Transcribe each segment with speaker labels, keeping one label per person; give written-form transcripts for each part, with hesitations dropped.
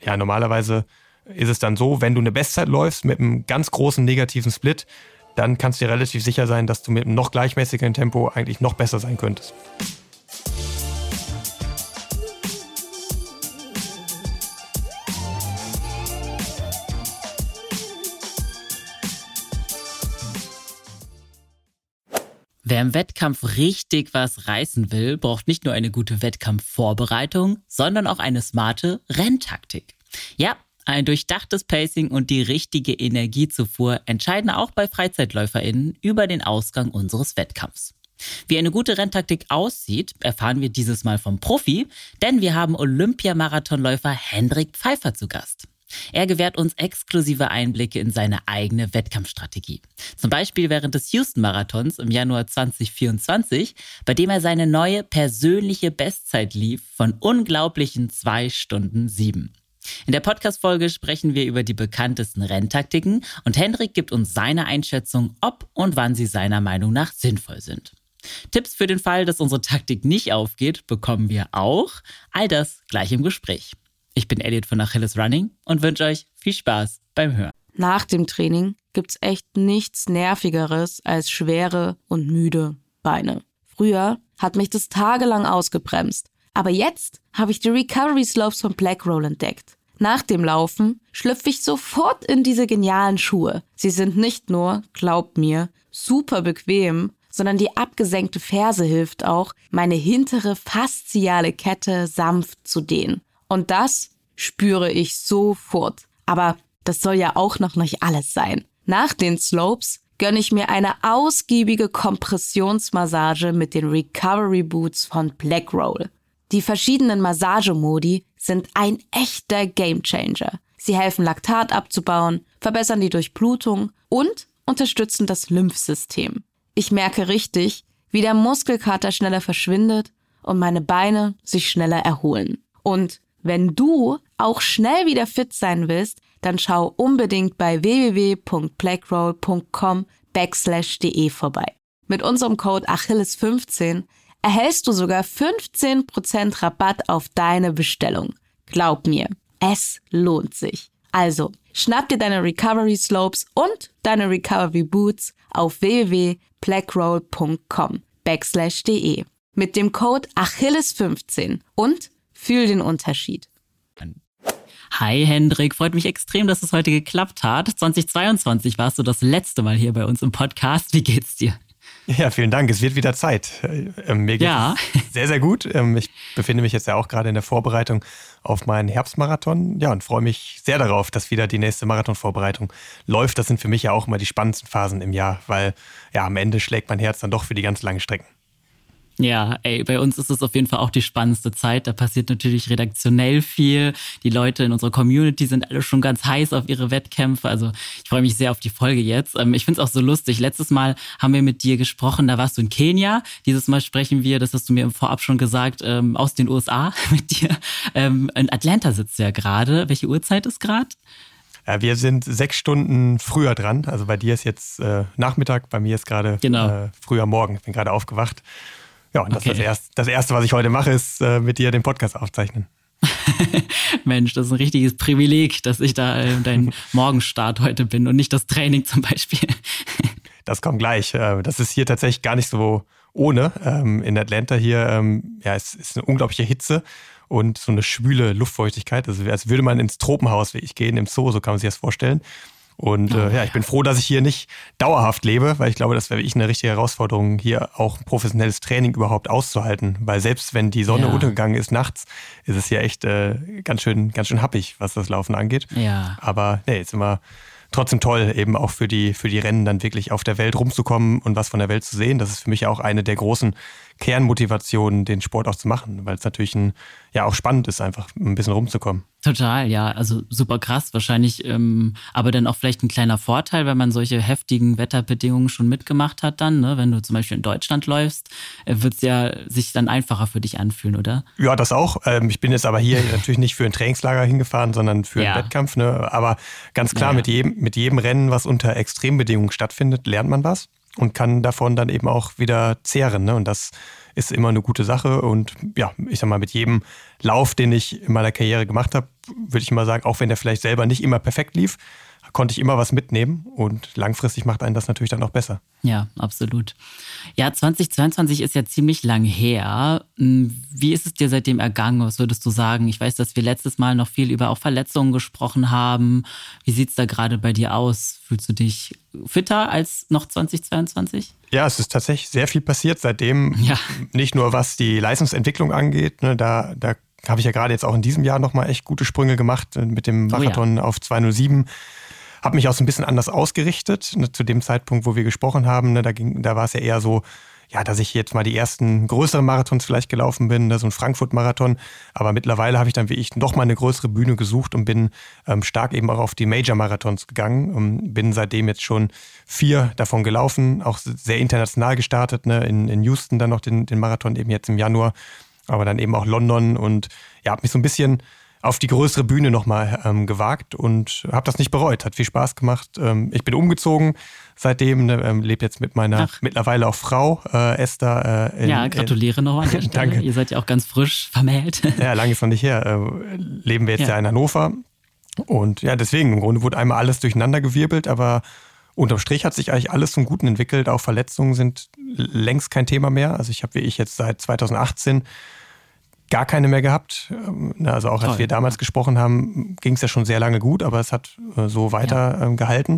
Speaker 1: ja, normalerweise ist es dann so, wenn du eine Bestzeit läufst mit einem ganz großen negativen Split, dann kannst du dir relativ sicher sein, dass du mit einem noch gleichmäßigeren Tempo eigentlich noch besser sein könntest.
Speaker 2: Wer im Wettkampf richtig was reißen will, braucht nicht nur eine gute Wettkampfvorbereitung, sondern auch eine smarte Renntaktik. Ja, ein durchdachtes Pacing und die richtige Energiezufuhr entscheiden auch bei FreizeitläuferInnen über den Ausgang unseres Wettkampfs. Wie eine gute Renntaktik aussieht, erfahren wir dieses Mal vom Profi, denn wir haben Olympiamarathonläufer Hendrik Pfeiffer zu Gast. Er gewährt uns exklusive Einblicke in seine eigene Wettkampfstrategie. Zum Beispiel während des Houston-Marathons im Januar 2024, bei dem er seine neue persönliche Bestzeit lief von unglaublichen 2 Stunden 7. In der Podcast-Folge sprechen wir über die bekanntesten Renntaktiken und Hendrik gibt uns seine Einschätzung, ob und wann sie seiner Meinung nach sinnvoll sind. Tipps für den Fall, dass unsere Taktik nicht aufgeht, bekommen wir auch. All das gleich im Gespräch. Ich bin Elliot von Achilles Running und wünsche euch viel Spaß beim Hören.
Speaker 3: Nach dem Training gibt's echt nichts Nervigeres als schwere und müde Beine. Früher hat mich das tagelang ausgebremst. Aber jetzt habe ich die Recovery Slopes von Blackroll entdeckt. Nach dem Laufen schlüpfe ich sofort in diese genialen Schuhe. Sie sind nicht nur, glaubt mir, super bequem, sondern die abgesenkte Ferse hilft auch, meine hintere fasziale Kette sanft zu dehnen. Und das spüre ich sofort. Aber das soll ja auch noch nicht alles sein. Nach den Slopes gönne ich mir eine ausgiebige Kompressionsmassage mit den Recovery Boots von Blackroll. Die verschiedenen Massagemodi sind ein echter Gamechanger. Sie helfen, Laktat abzubauen, verbessern die Durchblutung und unterstützen das Lymphsystem. Ich merke richtig, wie der Muskelkater schneller verschwindet und meine Beine sich schneller erholen. Und wenn du auch schnell wieder fit sein willst, dann schau unbedingt bei www.blackroll.com/de vorbei. Mit unserem Code Achilles15 erhältst du sogar 15% Rabatt auf deine Bestellung. Glaub mir, es lohnt sich. Also, schnapp dir deine Recovery Slopes und deine Recovery Boots auf www.blackroll.com/de mit dem Code Achilles15 und fühl den Unterschied.
Speaker 2: Hi Hendrik, freut mich extrem, dass es heute geklappt hat. 2022 warst du das letzte Mal hier bei uns im Podcast. Wie geht's dir?
Speaker 1: Ja, vielen Dank. Es wird wieder Zeit. Mir geht es sehr, sehr gut. Ich befinde mich jetzt ja auch gerade in der Vorbereitung auf meinen Herbstmarathon. Ja, und freue mich sehr darauf, dass wieder die nächste Marathonvorbereitung läuft. Das sind für mich ja auch immer die spannendsten Phasen im Jahr, weil ja am Ende schlägt mein Herz dann doch für die ganz langen Strecken.
Speaker 2: Ja, bei uns ist es auf jeden Fall auch die spannendste Zeit. Da passiert natürlich redaktionell viel. Die Leute in unserer Community sind alle schon ganz heiß auf ihre Wettkämpfe. Also ich freue mich sehr auf die Folge jetzt. Ich finde es auch so lustig. Letztes Mal haben wir mit dir gesprochen, da warst du in Kenia. Dieses Mal sprechen wir, das hast du mir im Vorab schon gesagt, aus den USA mit dir. In Atlanta sitzt du ja gerade. Welche Uhrzeit ist gerade?
Speaker 1: Wir sind 6 Stunden früher dran. Also bei dir ist jetzt Nachmittag, bei mir ist gerade früher Morgen. Ich bin gerade aufgewacht. Ja, und das Erste, was ich heute mache, ist mit dir den Podcast aufzeichnen.
Speaker 2: Mensch, das ist ein richtiges Privileg, dass ich da dein Morgenstart heute bin und nicht das Training zum Beispiel.
Speaker 1: Das kommt gleich. Das ist hier tatsächlich gar nicht so ohne. In Atlanta hier, es ist eine unglaubliche Hitze und so eine schwüle Luftfeuchtigkeit. Also als würde man ins Tropenhaus wie ich gehen, im Zoo, so kann man sich das vorstellen. Und ich bin froh, dass ich hier nicht dauerhaft lebe, weil ich glaube, das wäre wirklich eine richtige Herausforderung, hier auch ein professionelles Training überhaupt auszuhalten. Weil selbst wenn die Sonne untergegangen ist nachts, ist es hier echt ganz schön happig, was das Laufen angeht.
Speaker 2: Ja.
Speaker 1: Aber ist immer trotzdem toll, eben auch für die Rennen dann wirklich auf der Welt rumzukommen und was von der Welt zu sehen. Das ist für mich auch eine der großen Kernmotivationen, den Sport auch zu machen, weil es natürlich auch spannend ist, einfach ein bisschen rumzukommen.
Speaker 2: Total, ja, also super krass, wahrscheinlich, aber dann auch vielleicht ein kleiner Vorteil, wenn man solche heftigen Wetterbedingungen schon mitgemacht hat dann, ne? Wenn du zum Beispiel in Deutschland läufst, wird es ja sich dann einfacher für dich anfühlen, oder?
Speaker 1: Ja, das auch. Ich bin jetzt aber hier natürlich nicht für ein Trainingslager hingefahren, sondern für einen Wettkampf, ne? Aber ganz klar, mit jedem Rennen, was unter Extrembedingungen stattfindet, lernt man was und kann davon dann eben auch wieder zehren, ne? Und das ist immer eine gute Sache. Und ja, ich sag mal, mit jedem Lauf, den ich in meiner Karriere gemacht habe, würde ich immer sagen, auch wenn der vielleicht selber nicht immer perfekt lief, konnte ich immer was mitnehmen und langfristig macht einen das natürlich dann auch besser.
Speaker 2: Ja, absolut. Ja, 2022 ist ja ziemlich lang her. Wie ist es dir seitdem ergangen? Was würdest du sagen? Ich weiß, dass wir letztes Mal noch viel über auch Verletzungen gesprochen haben. Wie sieht es da gerade bei dir aus? Fühlst du dich fitter als noch 2022?
Speaker 1: Ja, es ist tatsächlich sehr viel passiert seitdem. Ja. Nicht nur was die Leistungsentwicklung angeht, ne, da habe ich ja gerade jetzt auch in diesem Jahr nochmal echt gute Sprünge gemacht mit dem Marathon auf 2:07. Habe mich auch so ein bisschen anders ausgerichtet. Ne, zu dem Zeitpunkt, wo wir gesprochen haben, ne, da war es ja eher so, ja, dass ich jetzt mal die ersten größeren Marathons vielleicht gelaufen bin, ne, so ein Frankfurt-Marathon. Aber mittlerweile habe ich dann wie ich noch mal eine größere Bühne gesucht und bin stark eben auch auf die Major-Marathons gegangen. Bin seitdem jetzt schon 4 davon gelaufen, auch sehr international gestartet. Ne, in Houston dann noch den Marathon eben jetzt im Januar, aber dann eben auch London und ja, habe mich so ein bisschen auf die größere Bühne nochmal gewagt und habe das nicht bereut. Hat viel Spaß gemacht. Ich bin umgezogen seitdem, lebe jetzt mit meiner mittlerweile auch Frau, Esther.
Speaker 2: Ja, gratuliere noch an der Stelle.
Speaker 1: Danke.
Speaker 2: Ihr seid ja auch ganz frisch vermählt.
Speaker 1: Ja, lange ist noch nicht her. Leben wir jetzt ja in Hannover. Und ja, deswegen, im Grunde wurde einmal alles durcheinander gewirbelt, aber unterm Strich hat sich eigentlich alles zum Guten entwickelt. Auch Verletzungen sind längst kein Thema mehr. Also ich habe wie ich jetzt seit 2018 gar keine mehr gehabt. Also auch als wir damals gesprochen haben, ging es ja schon sehr lange gut, aber es hat so weiter gehalten.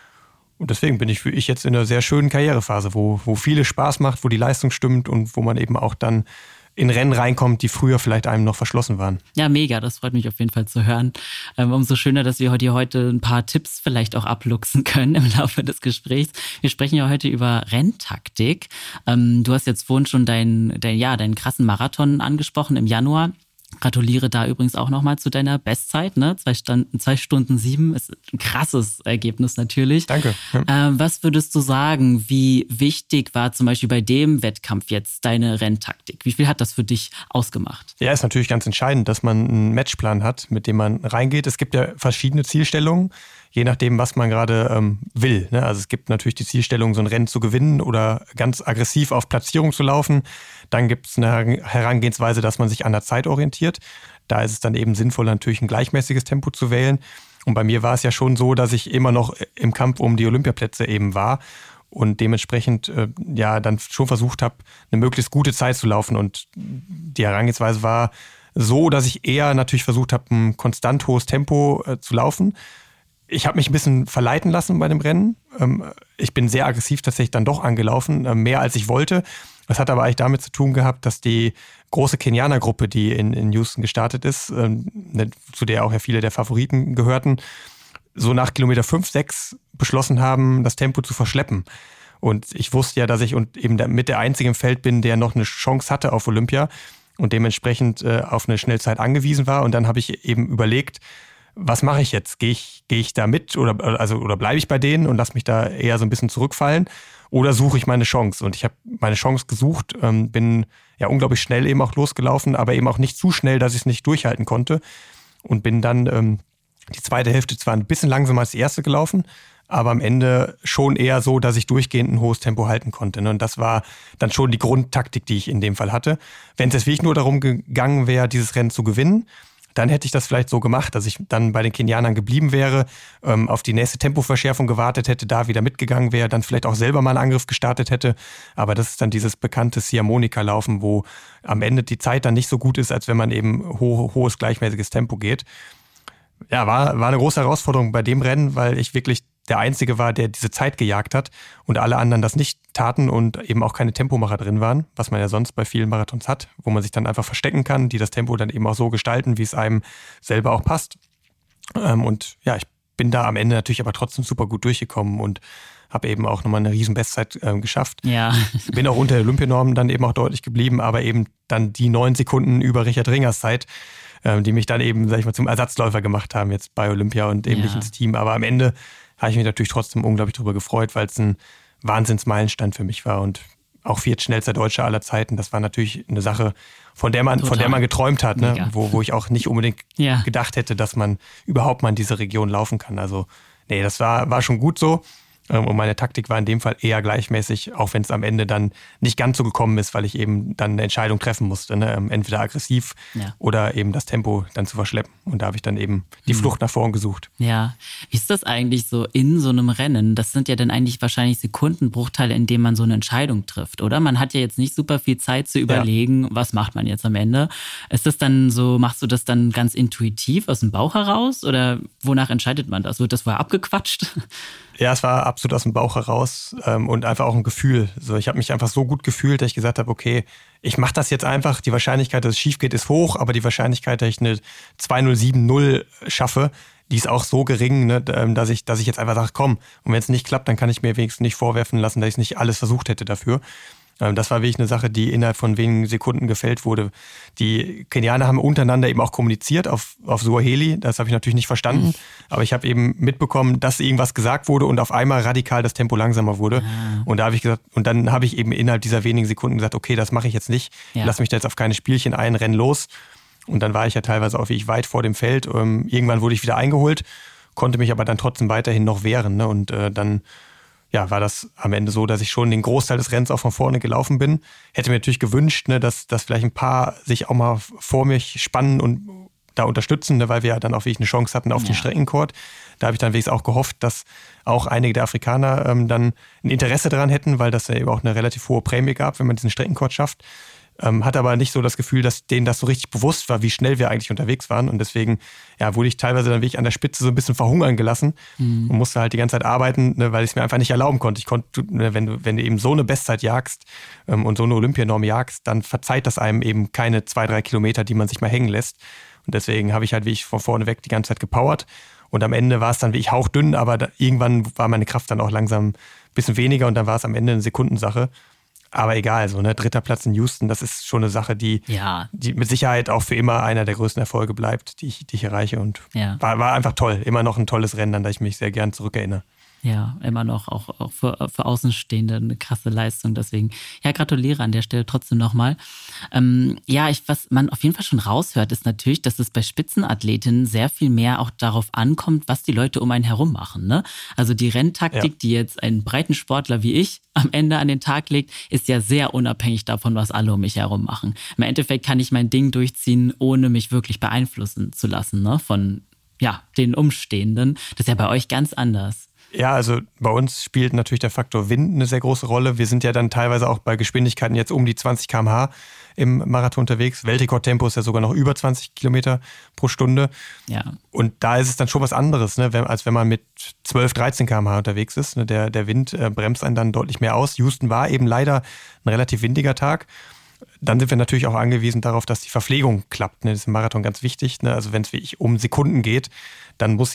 Speaker 1: Und deswegen bin ich jetzt in einer sehr schönen Karrierephase, wo vieles Spaß macht, wo die Leistung stimmt und wo man eben auch dann in Rennen reinkommt, die früher vielleicht einem noch verschlossen waren.
Speaker 2: Ja, mega, das freut mich auf jeden Fall zu hören. Umso schöner, dass wir heute ein paar Tipps vielleicht auch abluchsen können im Laufe des Gesprächs. Wir sprechen ja heute über Renntaktik. Du hast jetzt vorhin schon deinen krassen Marathon angesprochen im Januar. Gratuliere da übrigens auch nochmal zu deiner Bestzeit, ne? 2 Stunden 7 ist ein krasses Ergebnis natürlich.
Speaker 1: Danke.
Speaker 2: Was würdest du sagen, wie wichtig war zum Beispiel bei dem Wettkampf jetzt deine Renntaktik? Wie viel hat das für dich ausgemacht?
Speaker 1: Ja, ist natürlich ganz entscheidend, dass man einen Matchplan hat, mit dem man reingeht. Es gibt ja verschiedene Zielstellungen, je nachdem, was man gerade will. Ne? Also es gibt natürlich die Zielstellung, so ein Rennen zu gewinnen oder ganz aggressiv auf Platzierung zu laufen. Dann gibt es eine Herangehensweise, dass man sich an der Zeit orientiert. Da ist es dann eben sinnvoll, natürlich ein gleichmäßiges Tempo zu wählen. Und bei mir war es ja schon so, dass ich immer noch im Kampf um die Olympiaplätze eben war und dementsprechend dann schon versucht habe, eine möglichst gute Zeit zu laufen. Und die Herangehensweise war so, dass ich eher natürlich versucht habe, ein konstant hohes Tempo zu laufen. Ich habe mich ein bisschen verleiten lassen bei dem Rennen. Ich bin sehr aggressiv tatsächlich dann doch angelaufen, mehr als ich wollte. Das hat aber eigentlich damit zu tun gehabt, dass die große Kenianer-Gruppe, die in Houston gestartet ist, zu der auch ja viele der Favoriten gehörten, so nach Kilometer 5, 6 beschlossen haben, das Tempo zu verschleppen. Und ich wusste ja, dass ich eben mit der Einzige im Feld bin, der noch eine Chance hatte auf Olympia und dementsprechend auf eine Schnellzeit angewiesen war. Und dann habe ich eben überlegt, was mache ich jetzt? Gehe ich da mit oder bleibe ich bei denen und lasse mich da eher so ein bisschen zurückfallen? Oder suche ich meine Chance? Und ich habe meine Chance gesucht, bin ja unglaublich schnell eben auch losgelaufen, aber eben auch nicht zu schnell, dass ich es nicht durchhalten konnte. Und bin dann die zweite Hälfte zwar ein bisschen langsamer als die erste gelaufen, aber am Ende schon eher so, dass ich durchgehend ein hohes Tempo halten konnte. Und das war dann schon die Grundtaktik, die ich in dem Fall hatte. Wenn es jetzt wirklich nur darum gegangen wäre, dieses Rennen zu gewinnen, dann hätte ich das vielleicht so gemacht, dass ich dann bei den Kenianern geblieben wäre, auf die nächste Tempoverschärfung gewartet hätte, da wieder mitgegangen wäre, dann vielleicht auch selber mal einen Angriff gestartet hätte. Aber das ist dann dieses bekannte Ziehharmonika-Laufen, wo am Ende die Zeit dann nicht so gut ist, als wenn man eben hohes, gleichmäßiges Tempo geht. Ja, war eine große Herausforderung bei dem Rennen, weil ich wirklich der Einzige war, der diese Zeit gejagt hat und alle anderen das nicht taten und eben auch keine Tempomacher drin waren, was man ja sonst bei vielen Marathons hat, wo man sich dann einfach verstecken kann, die das Tempo dann eben auch so gestalten, wie es einem selber auch passt. Und ja, ich bin da am Ende natürlich aber trotzdem super gut durchgekommen und habe eben auch nochmal eine riesen Bestzeit geschafft.
Speaker 2: Ja.
Speaker 1: Bin auch unter der Olympianorm dann eben auch deutlich geblieben, aber eben dann die 9 Sekunden über Richard Ringers Zeit, die mich dann eben, sag ich mal, zum Ersatzläufer gemacht haben jetzt bei Olympia und eben nicht ins Team. Aber am Ende habe ich mich natürlich trotzdem unglaublich darüber gefreut, weil es ein Wahnsinnsmeilenstein für mich war und auch viertschnellster Deutscher aller Zeiten. Das war natürlich eine Sache, von der man geträumt hat, ne? Wo ich auch nicht unbedingt gedacht hätte, dass man überhaupt mal in diese Region laufen kann. Also nee, das war schon gut so. Und meine Taktik war in dem Fall eher gleichmäßig, auch wenn es am Ende dann nicht ganz so gekommen ist, weil ich eben dann eine Entscheidung treffen musste. Ne? Entweder aggressiv oder eben das Tempo dann zu verschleppen. Und da habe ich dann eben die Flucht nach vorn gesucht.
Speaker 2: Ja, wie ist das eigentlich so in so einem Rennen? Das sind ja dann eigentlich wahrscheinlich Sekundenbruchteile, in denen man so eine Entscheidung trifft, oder? Man hat ja jetzt nicht super viel Zeit zu überlegen, was macht man jetzt am Ende. Ist das dann so, machst du das dann ganz intuitiv aus dem Bauch heraus oder wonach entscheidet man das? Wird das vorher abgequatscht?
Speaker 1: Ja, es war absolut aus dem Bauch heraus und einfach auch ein Gefühl. So, ich habe mich einfach so gut gefühlt, dass ich gesagt habe, okay, ich mache das jetzt einfach. Die Wahrscheinlichkeit, dass es schief geht, ist hoch, aber die Wahrscheinlichkeit, dass ich eine 2:0,70 schaffe, die ist auch so gering, ne, dass ich jetzt einfach sage, komm, und wenn es nicht klappt, dann kann ich mir wenigstens nicht vorwerfen lassen, dass ich nicht alles versucht hätte dafür. Das war wirklich eine Sache, die innerhalb von wenigen Sekunden gefällt wurde. Die Kenianer haben untereinander eben auch kommuniziert auf Swahili. Das habe ich natürlich nicht verstanden. Aber ich habe eben mitbekommen, dass irgendwas gesagt wurde und auf einmal radikal das Tempo langsamer wurde. Und da habe ich gesagt, und dann habe ich eben innerhalb dieser wenigen Sekunden gesagt, okay, das mache ich jetzt nicht. Lass mich da jetzt auf keine Spielchen ein, renn los. Und dann war ich ja teilweise auch wirklich weit vor dem Feld. Irgendwann wurde ich wieder eingeholt, konnte mich aber dann trotzdem weiterhin noch wehren. Ne? Und dann war das am Ende so, dass ich schon den Großteil des Rennens auch von vorne gelaufen bin. Hätte mir natürlich gewünscht, ne, dass vielleicht ein paar sich auch mal vor mich spannen und da unterstützen, ne, weil wir ja dann auch wirklich eine Chance hatten auf den Streckenrekord. Da habe ich dann wenigstens auch gehofft, dass auch einige der Afrikaner dann ein Interesse daran hätten, weil das ja eben auch eine relativ hohe Prämie gab, wenn man diesen Streckenrekord schafft. Hatte aber nicht so das Gefühl, dass denen das so richtig bewusst war, wie schnell wir eigentlich unterwegs waren. Und deswegen wurde ich teilweise dann wirklich an der Spitze so ein bisschen verhungern gelassen und musste halt die ganze Zeit arbeiten, ne, weil ich es mir einfach nicht erlauben konnte. Ich konnte, ne, wenn du eben so eine Bestzeit jagst und so eine Olympianorm jagst, dann verzeiht das einem eben keine 2-3 Kilometer, die man sich mal hängen lässt. Und deswegen habe ich halt wirklich von vorne weg die ganze Zeit gepowert. Und am Ende war es dann wirklich hauchdünn, aber irgendwann war meine Kraft dann auch langsam ein bisschen weniger und dann war es am Ende eine Sekundensache. Aber egal, so, ne, 3. Platz in Houston, das ist schon eine Sache, die mit Sicherheit auch für immer einer der größten Erfolge bleibt, die ich erreiche. Und war einfach toll. Immer noch ein tolles Rennen, an das ich mich sehr gern zurückerinnere.
Speaker 2: Ja, immer noch auch für Außenstehende eine krasse Leistung. Deswegen, gratuliere an der Stelle trotzdem nochmal. Was man auf jeden Fall schon raushört, ist natürlich, dass es bei Spitzenathletinnen sehr viel mehr auch darauf ankommt, was die Leute um einen herum machen. Ne? Also die Renntaktik, die jetzt ein Breitensportler wie ich am Ende an den Tag legt, ist ja sehr unabhängig davon, was alle um mich herum machen. Im Endeffekt kann ich mein Ding durchziehen, ohne mich wirklich beeinflussen zu lassen, ne? Von den Umstehenden. Das ist ja bei euch ganz anders.
Speaker 1: Ja, also bei uns spielt natürlich der Faktor Wind eine sehr große Rolle. Wir sind ja dann teilweise auch bei Geschwindigkeiten jetzt um die 20 km/h im Marathon unterwegs. Weltrekordtempo ist ja sogar noch über 20 Kilometer pro Stunde. Ja. Und da ist es dann schon was anderes, ne, als wenn man mit 12, 13 km/h unterwegs ist. Ne, der Wind bremst einen dann deutlich mehr aus. Houston war eben leider ein relativ windiger Tag. Dann sind wir natürlich auch angewiesen darauf, dass die Verpflegung klappt. Ne? Das ist im Marathon ganz wichtig. Ne? Also wenn es wirklich um Sekunden geht, dann muss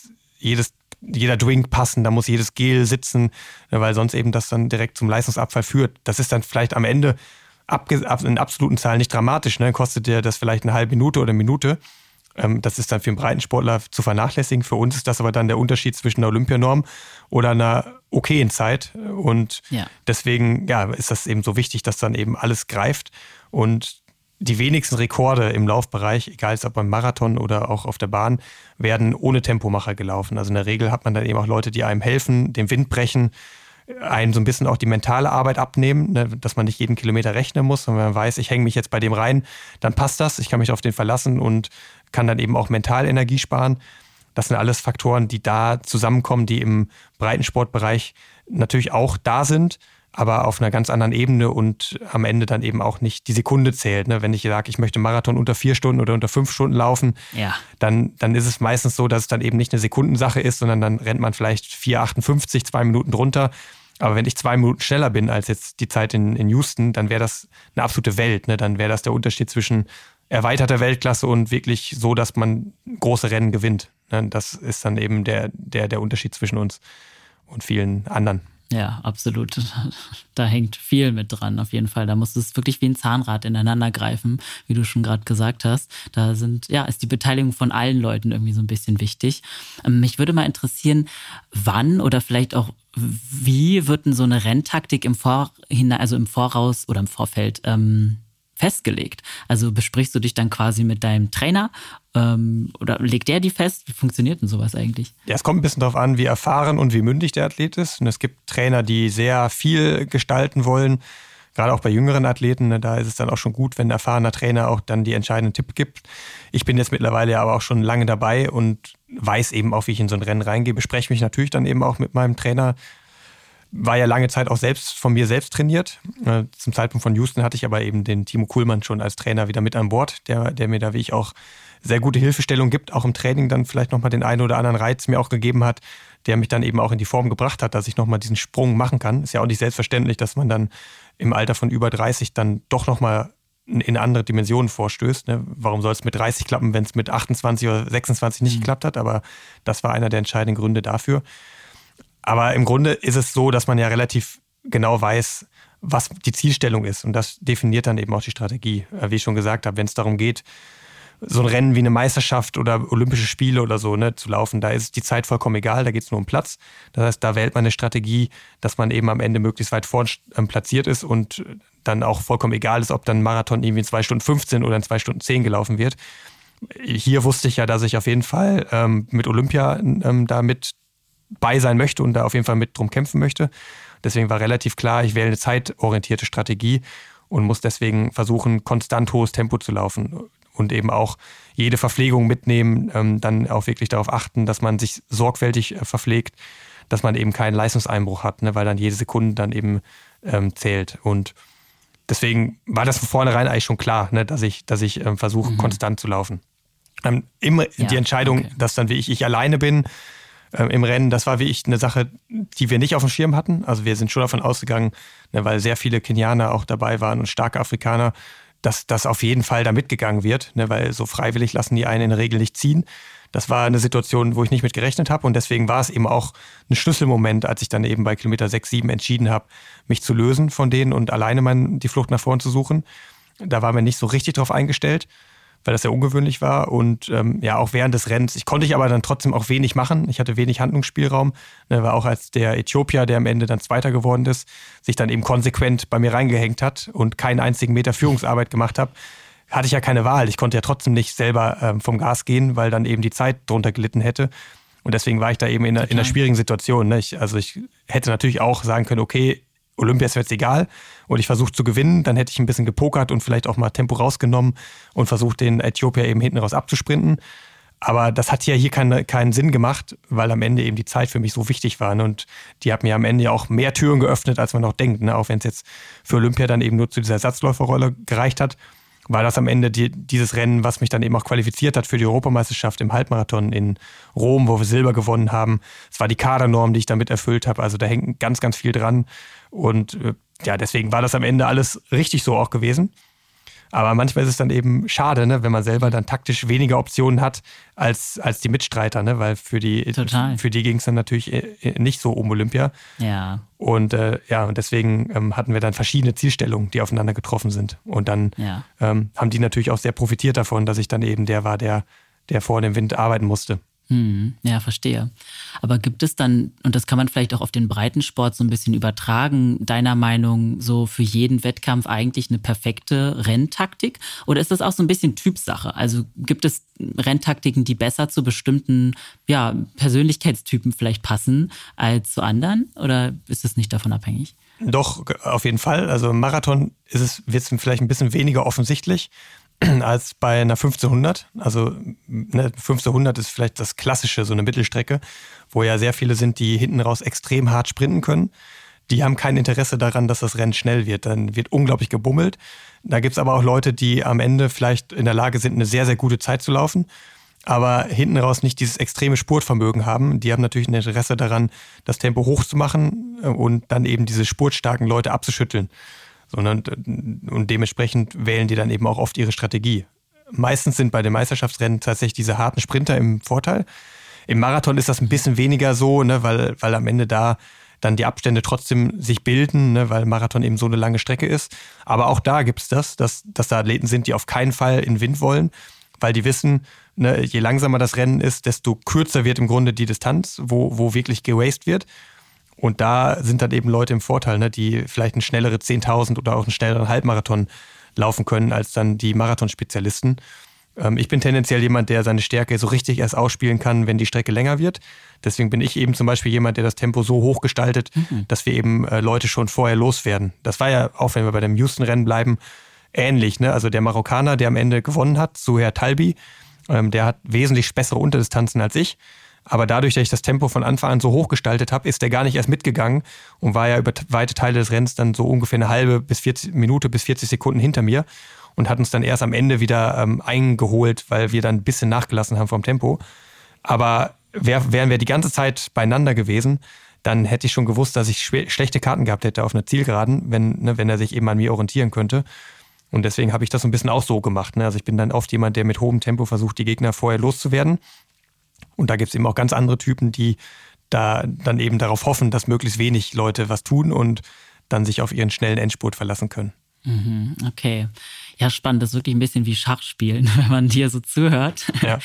Speaker 1: jeder Drink passen, da muss jedes Gel sitzen, weil sonst eben das dann direkt zum Leistungsabfall führt. Das ist dann vielleicht am Ende in absoluten Zahlen nicht dramatisch, ne? Kostet dir das vielleicht eine halbe Minute oder Minute. Das ist dann für einen Breitensportler zu vernachlässigen. Für uns ist das aber dann der Unterschied zwischen einer Olympianorm oder einer okayen Zeit. Und deswegen ist das eben so wichtig, dass dann eben alles greift. Und die wenigsten Rekorde im Laufbereich, egal ob beim Marathon oder auch auf der Bahn, werden ohne Tempomacher gelaufen. Also in der Regel hat man dann eben auch Leute, die einem helfen, den Wind brechen, einem so ein bisschen auch die mentale Arbeit abnehmen, ne, dass man nicht jeden Kilometer rechnen muss. Und wenn man weiß, ich hänge mich jetzt bei dem rein, dann passt das, ich kann mich auf den verlassen und kann dann eben auch mental Energie sparen. Das sind alles Faktoren, die da zusammenkommen, die im Breitensportbereich natürlich auch da sind, aber auf einer ganz anderen Ebene und am Ende dann eben auch nicht die Sekunde zählt. Ne? Wenn ich sage, ich möchte Marathon unter 4 Stunden oder unter 5 Stunden laufen, dann ist es meistens so, dass es dann eben nicht eine Sekundensache ist, sondern dann rennt man vielleicht 4,58, 2 Minuten drunter. Aber wenn ich 2 Minuten schneller bin als jetzt die Zeit in Houston, dann wäre das eine absolute Welt. Ne? Dann wäre das der Unterschied zwischen erweiterter Weltklasse und wirklich so, dass man große Rennen gewinnt. Ne? Das ist dann eben der Unterschied zwischen uns und vielen anderen.
Speaker 2: Ja, absolut. Da hängt viel mit dran, auf jeden Fall. Da muss es wirklich wie ein Zahnrad ineinander greifen, wie du schon gerade gesagt hast. Da ist die Beteiligung von allen Leuten irgendwie so ein bisschen wichtig. Mich würde mal interessieren, wann oder vielleicht auch wie wird denn so eine Renntaktik im Voraus oder im Vorfeld festgelegt? Also besprichst du dich dann quasi mit deinem Trainer oder legt der die fest? Wie funktioniert denn sowas eigentlich?
Speaker 1: Ja, es kommt ein bisschen darauf an, wie erfahren und wie mündig der Athlet ist. Und es gibt Trainer, die sehr viel gestalten wollen, gerade auch bei jüngeren Athleten. Ne, da ist es dann auch schon gut, wenn ein erfahrener Trainer auch dann die entscheidenden Tipps gibt. Ich bin jetzt mittlerweile aber auch schon lange dabei und weiß eben auch, wie ich in so ein Rennen reingehe. Bespreche mich natürlich dann eben auch mit meinem Trainer. War ja lange Zeit auch von mir selbst trainiert. Zum Zeitpunkt von Houston hatte ich aber eben den Timo Kuhlmann schon als Trainer wieder mit an Bord, der mir da wie ich auch sehr gute Hilfestellung gibt, auch im Training dann vielleicht nochmal den einen oder anderen Reiz mir auch gegeben hat, der mich dann eben auch in die Form gebracht hat, dass ich nochmal diesen Sprung machen kann. Ist ja auch nicht selbstverständlich, dass man dann im Alter von über 30 dann doch nochmal in andere Dimensionen vorstößt. Ne? Warum soll es mit 30 klappen, wenn es mit 28 oder 26 nicht geklappt hat? Aber das war einer der entscheidenden Gründe dafür. Aber im Grunde ist es so, dass man ja relativ genau weiß, was die Zielstellung ist. Und das definiert dann eben auch die Strategie. Wie ich schon gesagt habe, wenn es darum geht, so ein Rennen wie eine Meisterschaft oder Olympische Spiele oder so zu laufen, da ist die Zeit vollkommen egal, da geht es nur um Platz. Das heißt, da wählt man eine Strategie, dass man eben am Ende möglichst weit vorn platziert ist und dann auch vollkommen egal ist, ob dann ein Marathon irgendwie in 2 Stunden 15 oder in 2 Stunden 10 gelaufen wird. Hier wusste ich ja, dass ich auf jeden Fall mit Olympia da mit bei sein möchte und da auf jeden Fall mit drum kämpfen möchte. Deswegen war relativ klar, ich wähle eine zeitorientierte Strategie und muss deswegen versuchen, konstant hohes Tempo zu laufen und eben auch jede Verpflegung mitnehmen, dann auch wirklich darauf achten, dass man sich sorgfältig verpflegt, dass man eben keinen Leistungseinbruch hat, ne, weil dann jede Sekunde dann eben zählt. Und deswegen war das von vornherein eigentlich schon klar, ne, dass ich versuche, konstant zu laufen. Immer die Entscheidung, dass dann wie ich alleine bin, im Rennen, das war wie ich eine Sache, die wir nicht auf dem Schirm hatten. Also wir sind schon davon ausgegangen, ne, weil sehr viele Kenianer auch dabei waren und starke Afrikaner, dass das auf jeden Fall da mitgegangen wird, ne, weil so freiwillig lassen die einen in der Regel nicht ziehen. Das war eine Situation, wo ich nicht mit gerechnet habe und deswegen war es eben auch ein Schlüsselmoment, als ich dann eben bei Kilometer 6, 7 entschieden habe, mich zu lösen von denen und alleine die Flucht nach vorn zu suchen. Da war mir nicht so richtig drauf eingestellt, weil das sehr ungewöhnlich war und auch während des Rennens, konnte ich aber dann trotzdem auch wenig machen. Ich hatte wenig Handlungsspielraum, weil auch als der Äthiopier, der am Ende dann Zweiter geworden ist, sich dann eben konsequent bei mir reingehängt hat und keinen einzigen Meter Führungsarbeit gemacht habe, hatte ich ja keine Wahl. Ich konnte ja trotzdem nicht selber vom Gas gehen, weil dann eben die Zeit drunter gelitten hätte. Und deswegen war ich da eben in einer schwierigen Situation. Ne? Ich hätte natürlich auch sagen können, okay, Olympia ist mir jetzt egal und ich versuche zu gewinnen, dann hätte ich ein bisschen gepokert und vielleicht auch mal Tempo rausgenommen und versucht, den Äthiopier eben hinten raus abzusprinten. Aber das hat ja hier keinen Sinn gemacht, weil am Ende eben die Zeit für mich so wichtig war. Ne? Und die hat mir am Ende ja auch mehr Türen geöffnet, als man auch denkt. Ne? Auch wenn es jetzt für Olympia dann eben nur zu dieser Ersatzläuferrolle gereicht hat, war das am Ende dieses Rennen, was mich dann eben auch qualifiziert hat für die Europameisterschaft im Halbmarathon in Rom, wo wir Silber gewonnen haben. Es war die Kadernorm, die ich damit erfüllt habe. Also da hängt ganz, ganz viel dran. Und deswegen war das am Ende alles richtig so auch gewesen. Aber manchmal ist es dann eben schade, ne, wenn man selber dann taktisch weniger Optionen hat als die Mitstreiter, ne, weil für die ging es dann natürlich nicht so um Olympia.
Speaker 2: Ja.
Speaker 1: Und und deswegen hatten wir dann verschiedene Zielstellungen, die aufeinander getroffen sind. Und dann haben die natürlich auch sehr profitiert davon, dass ich dann eben der war, der vor dem Wind arbeiten musste.
Speaker 2: Ja, verstehe. Aber gibt es dann, und das kann man vielleicht auch auf den Breitensport so ein bisschen übertragen, deiner Meinung so für jeden Wettkampf eigentlich eine perfekte Renntaktik? Oder ist das auch so ein bisschen Typsache? Also gibt es Renntaktiken, die besser zu bestimmten Persönlichkeitstypen vielleicht passen als zu anderen? Oder ist es nicht davon abhängig?
Speaker 1: Doch, auf jeden Fall. Also im Marathon wird es vielleicht ein bisschen weniger offensichtlich als bei einer 1500. Also eine 1500 ist vielleicht das Klassische, so eine Mittelstrecke, wo ja sehr viele sind, die hinten raus extrem hart sprinten können. Die haben kein Interesse daran, dass das Rennen schnell wird. Dann wird unglaublich gebummelt. Da gibt es aber auch Leute, die am Ende vielleicht in der Lage sind, eine sehr, sehr gute Zeit zu laufen, aber hinten raus nicht dieses extreme Spurtvermögen haben. Die haben natürlich ein Interesse daran, das Tempo hoch zu machen und dann eben diese spurtstarken Leute abzuschütteln. Und dementsprechend wählen die dann eben auch oft ihre Strategie. Meistens sind bei den Meisterschaftsrennen tatsächlich diese harten Sprinter im Vorteil. Im Marathon ist das ein bisschen weniger so, ne, weil am Ende da dann die Abstände trotzdem sich bilden, ne, weil Marathon eben so eine lange Strecke ist. Aber auch da gibt es dass da Athleten sind, die auf keinen Fall in Wind wollen, weil die wissen, ne, je langsamer das Rennen ist, desto kürzer wird im Grunde die Distanz, wo wirklich geraced wird. Und da sind dann eben Leute im Vorteil, ne, die vielleicht eine schnellere 10.000 oder auch einen schnelleren Halbmarathon laufen können als dann die Marathonspezialisten. Ich bin tendenziell jemand, der seine Stärke so richtig erst ausspielen kann, wenn die Strecke länger wird. Deswegen bin ich eben zum Beispiel jemand, der das Tempo so hoch gestaltet, dass wir eben Leute schon vorher loswerden. Das war ja, auch wenn wir bei dem Houston-Rennen bleiben, ähnlich. Ne? Also der Marokkaner, der am Ende gewonnen hat, Suher Talbi, der hat wesentlich bessere Unterdistanzen als ich. Aber dadurch, dass ich das Tempo von Anfang an so hoch gestaltet habe, ist der gar nicht erst mitgegangen und war ja über weite Teile des Rennens dann so ungefähr eine halbe bis 40 Minute bis 40 Sekunden hinter mir. Und hat uns dann erst am Ende wieder eingeholt, weil wir dann ein bisschen nachgelassen haben vom Tempo. Aber wären wir die ganze Zeit beieinander gewesen, dann hätte ich schon gewusst, dass ich schlechte Karten gehabt hätte auf einer Zielgeraden, wenn er sich eben an mir orientieren könnte. Und deswegen habe ich das so ein bisschen auch so gemacht. Ne? Also ich bin dann oft jemand, der mit hohem Tempo versucht, die Gegner vorher loszuwerden. Und da gibt es eben auch ganz andere Typen, die da dann eben darauf hoffen, dass möglichst wenig Leute was tun und dann sich auf ihren schnellen Endspurt verlassen können.
Speaker 2: Okay. Ja, spannend. Das ist wirklich ein bisschen wie Schachspielen, wenn man dir so zuhört.
Speaker 1: Ja.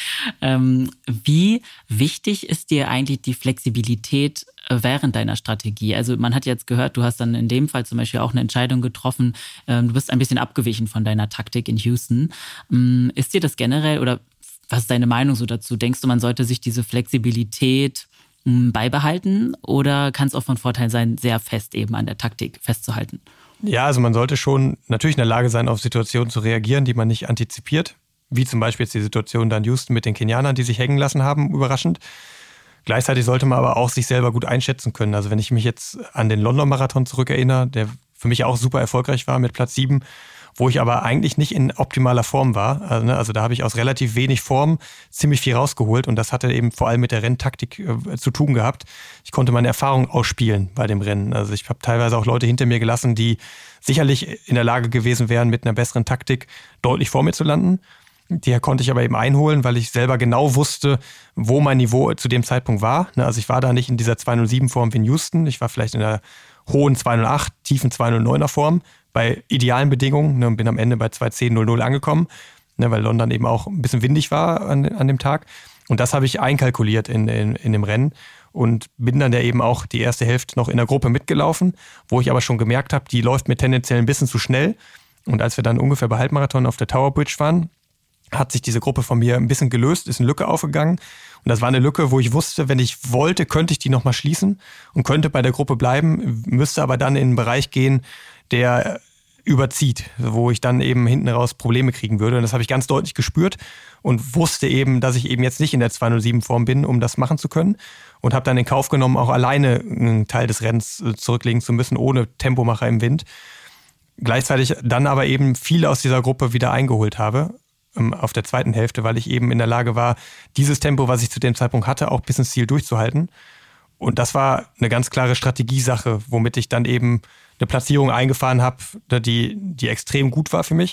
Speaker 2: Wie wichtig ist dir eigentlich die Flexibilität während deiner Strategie? Also man hat jetzt gehört, du hast dann in dem Fall zum Beispiel auch eine Entscheidung getroffen. Du bist ein bisschen abgewichen von deiner Taktik in Houston. Ist dir das generell oder was ist deine Meinung so dazu? Denkst du, man sollte sich diese Flexibilität beibehalten oder kann es auch von Vorteil sein, sehr fest eben an der Taktik festzuhalten?
Speaker 1: Ja, also man sollte schon natürlich in der Lage sein, auf Situationen zu reagieren, die man nicht antizipiert. Wie zum Beispiel jetzt die Situation da in Houston mit den Kenianern, die sich hängen lassen haben, überraschend. Gleichzeitig sollte man aber auch sich selber gut einschätzen können. Also wenn ich mich jetzt an den London-Marathon zurückerinnere, der für mich auch super erfolgreich war mit Platz 7, wo ich aber eigentlich nicht in optimaler Form war. Also da habe ich aus relativ wenig Form ziemlich viel rausgeholt und das hatte eben vor allem mit der Renntaktik zu tun gehabt. Ich konnte meine Erfahrung ausspielen bei dem Rennen. Also ich habe teilweise auch Leute hinter mir gelassen, die sicherlich in der Lage gewesen wären, mit einer besseren Taktik deutlich vor mir zu landen. Die konnte ich aber eben einholen, weil ich selber genau wusste, wo mein Niveau zu dem Zeitpunkt war. Also ich war da nicht in dieser 207-Form wie in Houston. Ich war vielleicht in der hohen 208, tiefen 209er Form bei idealen Bedingungen und bin am Ende bei 2:10:00 angekommen, weil London eben auch ein bisschen windig war an dem Tag. Und das habe ich einkalkuliert in dem Rennen und bin dann ja eben auch die erste Hälfte noch in der Gruppe mitgelaufen, wo ich aber schon gemerkt habe, die läuft mir tendenziell ein bisschen zu schnell. Und als wir dann ungefähr bei Halbmarathon auf der Tower Bridge waren, hat sich diese Gruppe von mir ein bisschen gelöst, ist eine Lücke aufgegangen. Und das war eine Lücke, wo ich wusste, wenn ich wollte, könnte ich die nochmal schließen und könnte bei der Gruppe bleiben, müsste aber dann in einen Bereich gehen, der überzieht, wo ich dann eben hinten raus Probleme kriegen würde. Und das habe ich ganz deutlich gespürt und wusste eben, dass ich eben jetzt nicht in der 207-Form bin, um das machen zu können. Und habe dann in Kauf genommen, auch alleine einen Teil des Rennens zurücklegen zu müssen, ohne Tempomacher im Wind. Gleichzeitig dann aber eben viele aus dieser Gruppe wieder eingeholt habe auf der zweiten Hälfte, weil ich eben in der Lage war, dieses Tempo, was ich zu dem Zeitpunkt hatte, auch bis ins Ziel durchzuhalten. Und das war eine ganz klare Strategiesache, womit ich dann eben eine Platzierung eingefahren habe, die extrem gut war für mich,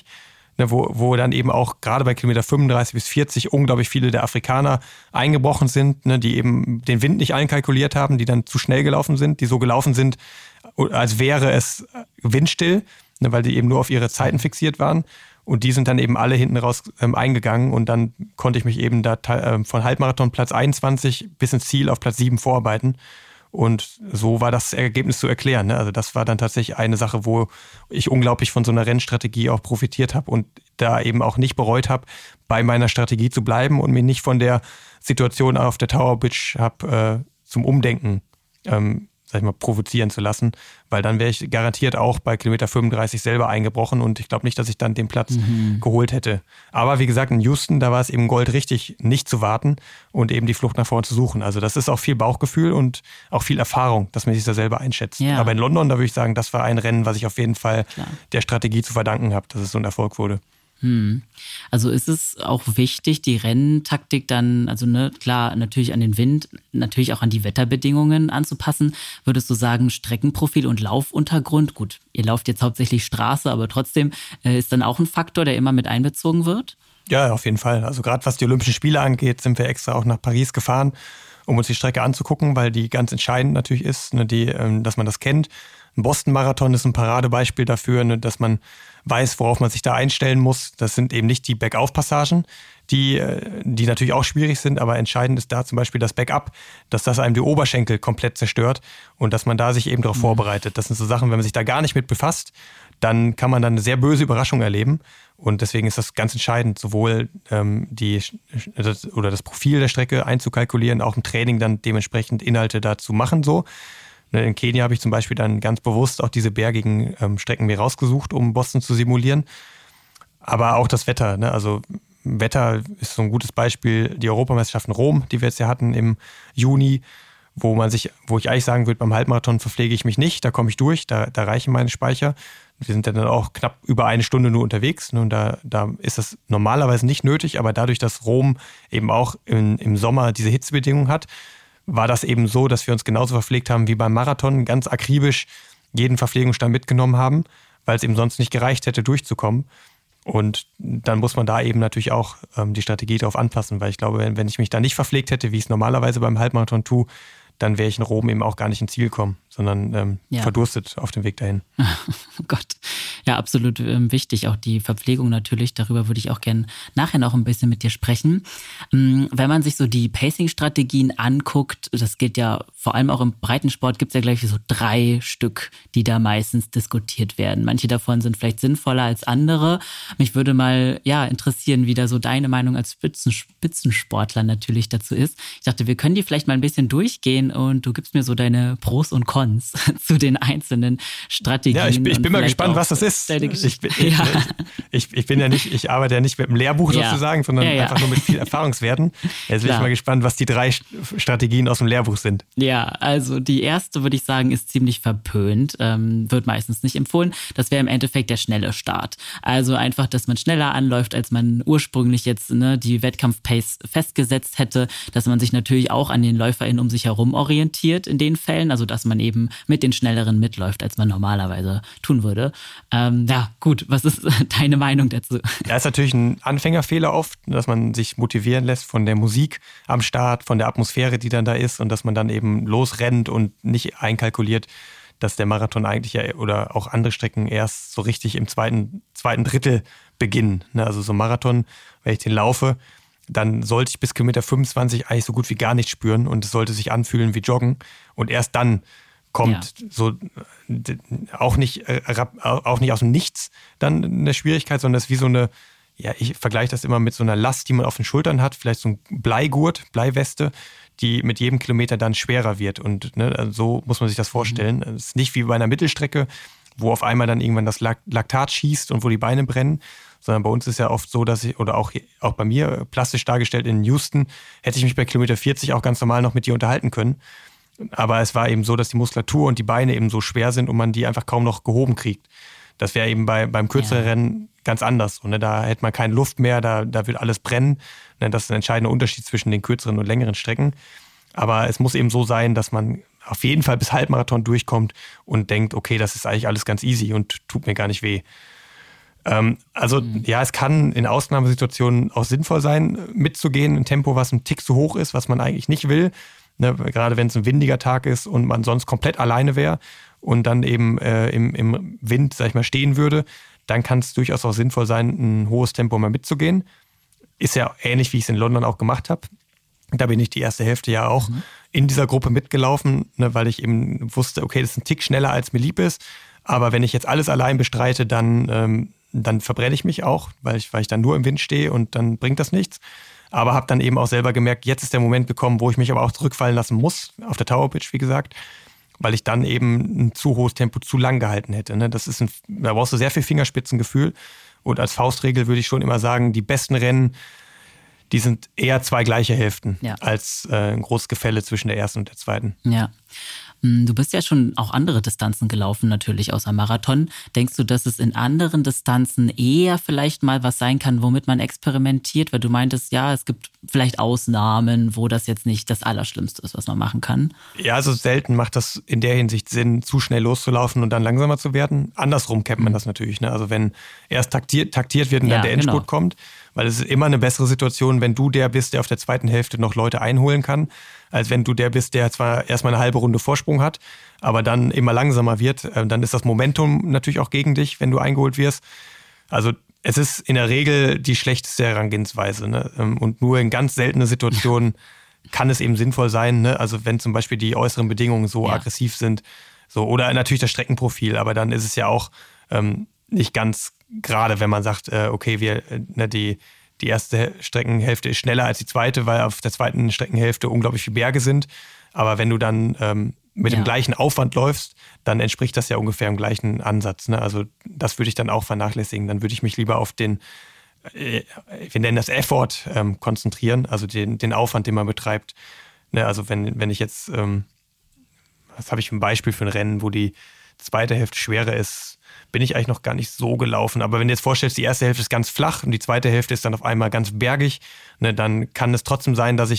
Speaker 1: wo dann eben auch gerade bei Kilometer 35 bis 40 unglaublich viele der Afrikaner eingebrochen sind, die eben den Wind nicht einkalkuliert haben, die dann zu schnell gelaufen sind, die so gelaufen sind, als wäre es windstill, weil die eben nur auf ihre Zeiten fixiert waren. Und die sind dann eben alle hinten raus eingegangen und dann konnte ich mich eben da von Halbmarathon Platz 21 bis ins Ziel auf Platz 7 vorarbeiten. Und so war das Ergebnis zu erklären. Also das war dann tatsächlich eine Sache, wo ich unglaublich von so einer Rennstrategie auch profitiert habe und da eben auch nicht bereut habe, bei meiner Strategie zu bleiben und mich nicht von der Situation auf der Tower Bridge zum Umdenken provozieren zu lassen, weil dann wäre ich garantiert auch bei Kilometer 35 selber eingebrochen und ich glaube nicht, dass ich dann den Platz geholt hätte. Aber wie gesagt, in Houston, da war es eben Gold richtig, nicht zu warten und eben die Flucht nach vorne zu suchen. Also das ist auch viel Bauchgefühl und auch viel Erfahrung, dass man sich da selber einschätzt. Ja. Aber in London, da würde ich sagen, das war ein Rennen, was ich auf jeden Fall der Strategie zu verdanken habe, dass es so ein Erfolg wurde.
Speaker 2: Also ist es auch wichtig, die Renntaktik dann, also klar, natürlich an den Wind, natürlich auch an die Wetterbedingungen anzupassen. Würdest du sagen, Streckenprofil und Laufuntergrund, gut, ihr lauft jetzt hauptsächlich Straße, aber trotzdem ist dann auch ein Faktor, der immer mit einbezogen wird?
Speaker 1: Ja, auf jeden Fall. Also gerade was die Olympischen Spiele angeht, sind wir extra auch nach Paris gefahren, um uns die Strecke anzugucken, weil die ganz entscheidend natürlich ist, dass man das kennt. Ein Boston-Marathon ist ein Paradebeispiel dafür, ne, dass man weiß, worauf man sich da einstellen muss. Das sind eben nicht die Bergaufpassagen, die natürlich auch schwierig sind, aber entscheidend ist da zum Beispiel das Backup, dass das einem die Oberschenkel komplett zerstört und dass man da sich eben darauf vorbereitet. Das sind so Sachen, wenn man sich da gar nicht mit befasst, dann kann man dann eine sehr böse Überraschung erleben. Und deswegen ist das ganz entscheidend, sowohl das Profil der Strecke einzukalkulieren, auch im Training dann dementsprechend Inhalte dazu machen. So. In Kenia habe ich zum Beispiel dann ganz bewusst auch diese bergigen Strecken mir rausgesucht, um Boston zu simulieren. Aber auch das Wetter, ne? Also Wetter ist so ein gutes Beispiel. Die Europameisterschaft in Rom, die wir jetzt ja hatten im Juni, wo ich eigentlich sagen würde, beim Halbmarathon verpflege ich mich nicht, da komme ich durch, da reichen meine Speicher. Wir sind dann auch knapp über eine Stunde nur unterwegs, ne, und da ist das normalerweise nicht nötig, aber dadurch, dass Rom eben auch im Sommer diese Hitzebedingungen hat, war das eben so, dass wir uns genauso verpflegt haben wie beim Marathon, ganz akribisch jeden Verpflegungsstand mitgenommen haben, weil es eben sonst nicht gereicht hätte, durchzukommen. Und dann muss man da eben natürlich auch die Strategie darauf anpassen, weil ich glaube, wenn ich mich da nicht verpflegt hätte, wie ich es normalerweise beim Halbmarathon tue, dann wäre ich in Rom eben auch gar nicht ins Ziel gekommen, sondern verdurstet auf dem Weg dahin.
Speaker 2: Oh Gott. Ja, absolut wichtig. Auch die Verpflegung natürlich. Darüber würde ich auch gerne nachher noch ein bisschen mit dir sprechen. Wenn man sich so die Pacing-Strategien anguckt, das geht ja vor allem auch im Breitensport, gibt es ja gleich so 3 Stück, die da meistens diskutiert werden. Manche davon sind vielleicht sinnvoller als andere. Mich würde mal interessieren, wie da so deine Meinung als Spitzensportler natürlich dazu ist. Ich dachte, wir können die vielleicht mal ein bisschen durchgehen und du gibst mir so deine Pros und Cons zu den einzelnen Strategien.
Speaker 1: Ja, ich bin mal gespannt, was das ist. Ich arbeite ja nicht mit einem Lehrbuch sozusagen, sondern einfach nur mit viel Erfahrungswerten. Jetzt bin ich mal gespannt, was die 3 Strategien aus dem Lehrbuch sind.
Speaker 2: Ja, also die erste, würde ich sagen, ist ziemlich verpönt, wird meistens nicht empfohlen. Das wäre im Endeffekt der schnelle Start. Also einfach, dass man schneller anläuft, als man ursprünglich jetzt die Wettkampf-Pace festgesetzt hätte, dass man sich natürlich auch an den LäuferInnen um sich herum orientiert in den Fällen, also dass man eben mit den Schnelleren mitläuft, als man normalerweise tun würde. Gut, was ist deine Meinung dazu?
Speaker 1: Ja, ist natürlich ein Anfängerfehler oft, dass man sich motivieren lässt von der Musik am Start, von der Atmosphäre, die dann da ist und dass man dann eben losrennt und nicht einkalkuliert, dass der Marathon eigentlich oder auch andere Strecken erst so richtig im zweiten Drittel beginnen. Also so ein Marathon, wenn ich den laufe, dann sollte ich bis Kilometer 25 eigentlich so gut wie gar nicht spüren und es sollte sich anfühlen wie Joggen und erst dann kommt so auch nicht aus dem Nichts dann eine Schwierigkeit, sondern das ist wie so eine, ich vergleiche das immer mit so einer Last, die man auf den Schultern hat, vielleicht so ein Bleiweste, die mit jedem Kilometer dann schwerer wird. Und so muss man sich das vorstellen. Es ist nicht wie bei einer Mittelstrecke, wo auf einmal dann irgendwann das Laktat schießt und wo die Beine brennen, sondern bei uns ist ja oft so, dass oder auch bei mir plastisch dargestellt in Houston, hätte ich mich bei Kilometer 40 auch ganz normal noch mit dir unterhalten können. Aber es war eben so, dass die Muskulatur und die Beine eben so schwer sind und man die einfach kaum noch gehoben kriegt. Das wäre eben beim kürzeren Rennen ganz anders. Und da hätte man keine Luft mehr, da wird alles brennen. Das ist ein entscheidender Unterschied zwischen den kürzeren und längeren Strecken. Aber es muss eben so sein, dass man auf jeden Fall bis Halbmarathon durchkommt und denkt, okay, das ist eigentlich alles ganz easy und tut mir gar nicht weh. Es kann in Ausnahmesituationen auch sinnvoll sein, mitzugehen, ein Tempo, was ein Tick zu hoch ist, was man eigentlich nicht will. Gerade wenn es ein windiger Tag ist und man sonst komplett alleine wäre und dann eben im Wind, sag ich mal, stehen würde, dann kann es durchaus auch sinnvoll sein, ein hohes Tempo mal mitzugehen. Ist ja ähnlich, wie ich es in London auch gemacht habe. Da bin ich die erste Hälfte ja auch in dieser Gruppe mitgelaufen, weil ich eben wusste, okay, das ist ein Tick schneller, als mir lieb ist. Aber wenn ich jetzt alles allein bestreite, dann verbrenne ich mich auch, weil ich dann nur im Wind stehe und dann bringt das nichts. Aber habe dann eben auch selber gemerkt, jetzt ist der Moment gekommen, wo ich mich aber auch zurückfallen lassen muss, auf der Tower Bridge, wie gesagt, weil ich dann eben ein zu hohes Tempo zu lang gehalten hätte. Da brauchst du sehr viel Fingerspitzengefühl. Und als Faustregel würde ich schon immer sagen, die besten Rennen, die sind eher 2 gleiche Hälften als ein großes Gefälle zwischen der ersten und der zweiten.
Speaker 2: Ja. Du bist ja schon auch andere Distanzen gelaufen, natürlich außer Marathon. Denkst du, dass es in anderen Distanzen eher vielleicht mal was sein kann, womit man experimentiert? Weil du meintest, es gibt vielleicht Ausnahmen, wo das jetzt nicht das Allerschlimmste ist, was man machen kann. Ja,
Speaker 1: also selten macht das in der Hinsicht Sinn, zu schnell loszulaufen und dann langsamer zu werden. Andersrum kennt man das natürlich. Also wenn erst taktiert wird und dann der Endspurt kommt, weil es ist immer eine bessere Situation, wenn du der bist, der auf der zweiten Hälfte noch Leute einholen kann, als wenn du der bist, der zwar erstmal eine halbe Runde Vorsprung hat, aber dann immer langsamer wird. Dann ist das Momentum natürlich auch gegen dich, wenn du eingeholt wirst. Also es ist in der Regel die schlechteste Herangehensweise, ne? Und nur in ganz seltenen Situationen kann es eben sinnvoll sein, ne? Also wenn zum Beispiel die äußeren Bedingungen so aggressiv sind, so, oder natürlich das Streckenprofil, aber dann ist es ja auch nicht ganz gerade, wenn man sagt, okay, die erste Streckenhälfte ist schneller als die zweite, weil auf der zweiten Streckenhälfte unglaublich viele Berge sind. Aber wenn du dann mit dem gleichen Aufwand läufst, dann entspricht das ja ungefähr im gleichen Ansatz, ne? Also das würde ich dann auch vernachlässigen. Dann würde ich mich lieber auf den, wir nennen das Effort, konzentrieren, also den Aufwand, den man betreibt. Ne? Also wenn ich jetzt, was habe ich für ein Beispiel für ein Rennen, wo die zweite Hälfte schwerer ist, bin ich eigentlich noch gar nicht so gelaufen. Aber wenn du jetzt vorstellst, die erste Hälfte ist ganz flach und die zweite Hälfte ist dann auf einmal ganz bergig, ne, dann kann es trotzdem sein, dass ich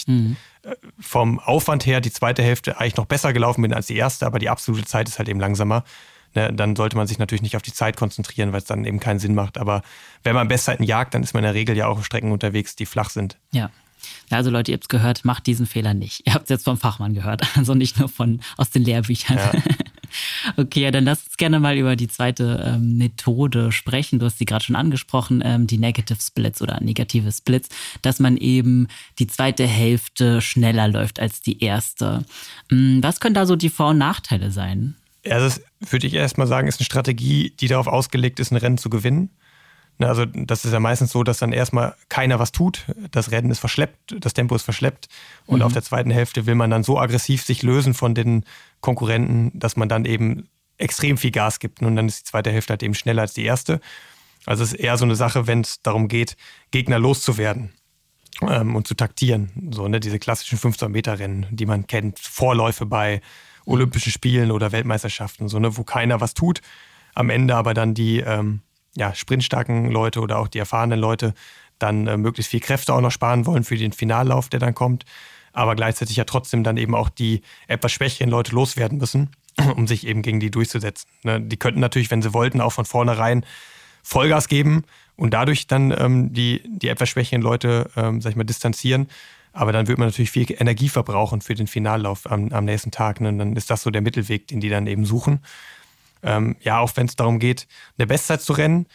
Speaker 1: vom Aufwand her die zweite Hälfte eigentlich noch besser gelaufen bin als die erste, aber die absolute Zeit ist halt eben langsamer. Ne, dann sollte man sich natürlich nicht auf die Zeit konzentrieren, weil es dann eben keinen Sinn macht. Aber wenn man Bestzeiten jagt, dann ist man in der Regel ja auch auf Strecken unterwegs, die flach sind.
Speaker 2: Ja. Also Leute, ihr habt es gehört, macht diesen Fehler nicht. Ihr habt es jetzt vom Fachmann gehört, also nicht nur aus den Lehrbüchern. Ja. Okay, ja, dann lass uns gerne mal über die zweite Methode sprechen. Du hast sie gerade schon angesprochen, die Negative Splits oder negative Splits, dass man eben die zweite Hälfte schneller läuft als die erste. Was können da so die Vor- und Nachteile sein?
Speaker 1: Ja, das würde ich erstmal sagen, ist eine Strategie, die darauf ausgelegt ist, ein Rennen zu gewinnen. Also das ist ja meistens so, dass dann erstmal keiner was tut. Das Rennen ist verschleppt, das Tempo ist verschleppt. Und auf der zweiten Hälfte will man dann so aggressiv sich lösen von den Konkurrenten, dass man dann eben extrem viel Gas gibt. Und dann ist die zweite Hälfte halt eben schneller als die erste. Also es ist eher so eine Sache, wenn es darum geht, Gegner loszuwerden und zu taktieren. So, ne, diese klassischen 15-Meter-Rennen, die man kennt, Vorläufe bei Olympischen Spielen oder Weltmeisterschaften, so, ne, wo keiner was tut. Am Ende aber dann die sprintstarken Leute oder auch die erfahrenen Leute dann möglichst viel Kräfte auch noch sparen wollen für den Finallauf, der dann kommt, aber gleichzeitig ja trotzdem dann eben auch die etwas schwächeren Leute loswerden müssen, um sich eben gegen die durchzusetzen. Ne? Die könnten natürlich, wenn sie wollten, auch von vornherein Vollgas geben und dadurch dann die etwas schwächeren Leute, distanzieren. Aber dann wird man natürlich viel Energie verbrauchen für den Finallauf am nächsten Tag. Ne? Und dann ist das so der Mittelweg, den die dann eben suchen. Auch wenn es darum geht, eine Bestzeit zu rennen.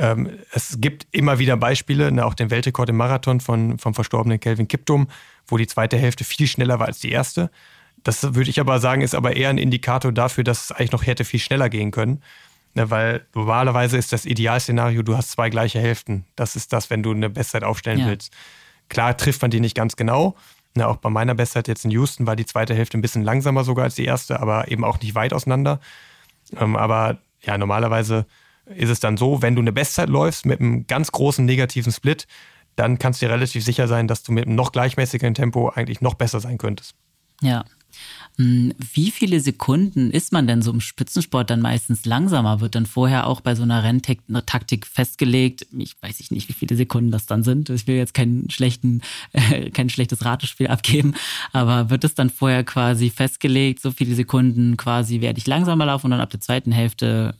Speaker 1: Es gibt immer wieder Beispiele, ne, auch den Weltrekord im Marathon vom verstorbenen Kelvin Kiptum, wo die zweite Hälfte viel schneller war als die erste. Das würde ich aber sagen, ist aber eher ein Indikator dafür, dass es eigentlich noch hätte viel schneller gehen können. Ne, weil normalerweise ist das Idealszenario, du hast zwei gleiche Hälften. Das ist das, wenn du eine Bestzeit aufstellen willst. Klar trifft man die nicht ganz genau. Ne, auch bei meiner Bestzeit jetzt in Houston war die zweite Hälfte ein bisschen langsamer sogar als die erste, aber eben auch nicht weit auseinander. Aber ja, normalerweise ist es dann so, wenn du eine Bestzeit läufst mit einem ganz großen negativen Split, dann kannst du dir relativ sicher sein, dass du mit einem noch gleichmäßigeren Tempo eigentlich noch besser sein könntest.
Speaker 2: Ja. Wie viele Sekunden ist man denn so im Spitzensport dann meistens langsamer? Wird dann vorher auch bei so einer Renntaktik festgelegt? Ich weiß nicht, wie viele Sekunden das dann sind. Ich will jetzt kein schlechtes Ratespiel abgeben, aber wird es dann vorher quasi festgelegt, so viele Sekunden quasi werde ich langsamer laufen und dann ab der zweiten Hälfte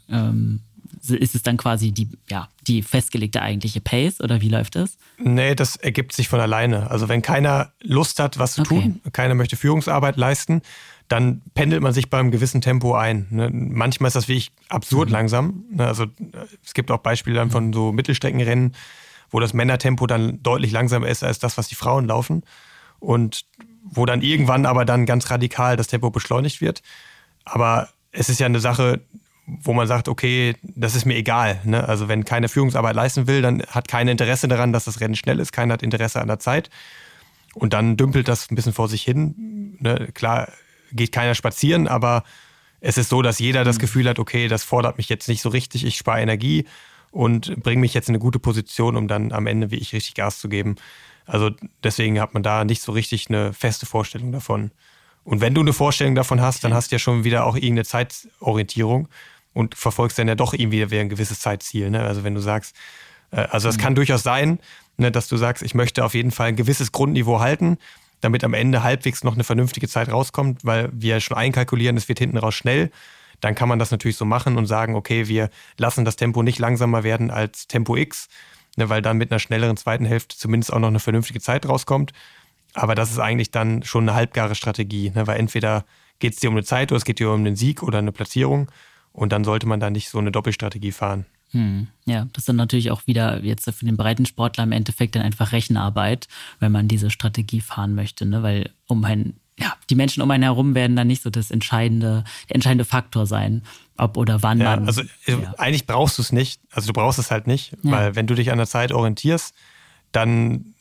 Speaker 2: ist es dann quasi die festgelegte eigentliche Pace oder wie läuft das?
Speaker 1: Nee, das ergibt sich von alleine. Also wenn keiner Lust hat, was zu tun, keiner möchte Führungsarbeit leisten, dann pendelt man sich beim gewissen Tempo ein. Ne? Manchmal ist das wirklich absurd langsam. Ne? Also es gibt auch Beispiele dann von so Mittelstreckenrennen, wo das Männertempo dann deutlich langsamer ist als das, was die Frauen laufen. Und wo dann irgendwann aber dann ganz radikal das Tempo beschleunigt wird. Aber es ist ja eine Sache, wo man sagt, okay, das ist mir egal. Ne? Also wenn keiner Führungsarbeit leisten will, dann hat keiner Interesse daran, dass das Rennen schnell ist. Keiner hat Interesse an der Zeit. Und dann dümpelt das ein bisschen vor sich hin. Ne? Klar geht keiner spazieren, aber es ist so, dass jeder das Gefühl hat, okay, das fordert mich jetzt nicht so richtig, ich spare Energie und bringe mich jetzt in eine gute Position, um dann am Ende wie ich richtig Gas zu geben. Also deswegen hat man da nicht so richtig eine feste Vorstellung davon. Und wenn du eine Vorstellung davon hast, dann hast du ja schon wieder auch irgendeine Zeitorientierung und verfolgst dann ja doch irgendwie ein gewisses Zeitziel. Ne? Also wenn du sagst, also das kann durchaus sein, ne, dass du sagst, ich möchte auf jeden Fall ein gewisses Grundniveau halten, damit am Ende halbwegs noch eine vernünftige Zeit rauskommt, weil wir schon einkalkulieren, es wird hinten raus schnell. Dann kann man das natürlich so machen und sagen, okay, wir lassen das Tempo nicht langsamer werden als Tempo X, ne, weil dann mit einer schnelleren zweiten Hälfte zumindest auch noch eine vernünftige Zeit rauskommt. Aber das ist eigentlich dann schon eine halbgare Strategie, ne? Weil entweder geht es dir um eine Zeit oder es geht dir um den Sieg oder eine Platzierung und dann sollte man da nicht so eine Doppelstrategie fahren.
Speaker 2: Ja, das ist dann natürlich auch wieder jetzt für den Breitensportler im Endeffekt dann einfach Rechenarbeit, wenn man diese Strategie fahren möchte, ne? Weil die Menschen um einen herum werden dann nicht so der entscheidende Faktor sein, ob oder wann man...
Speaker 1: Also eigentlich brauchst du es nicht, also du brauchst es halt nicht, weil wenn du dich an der Zeit orientierst, dann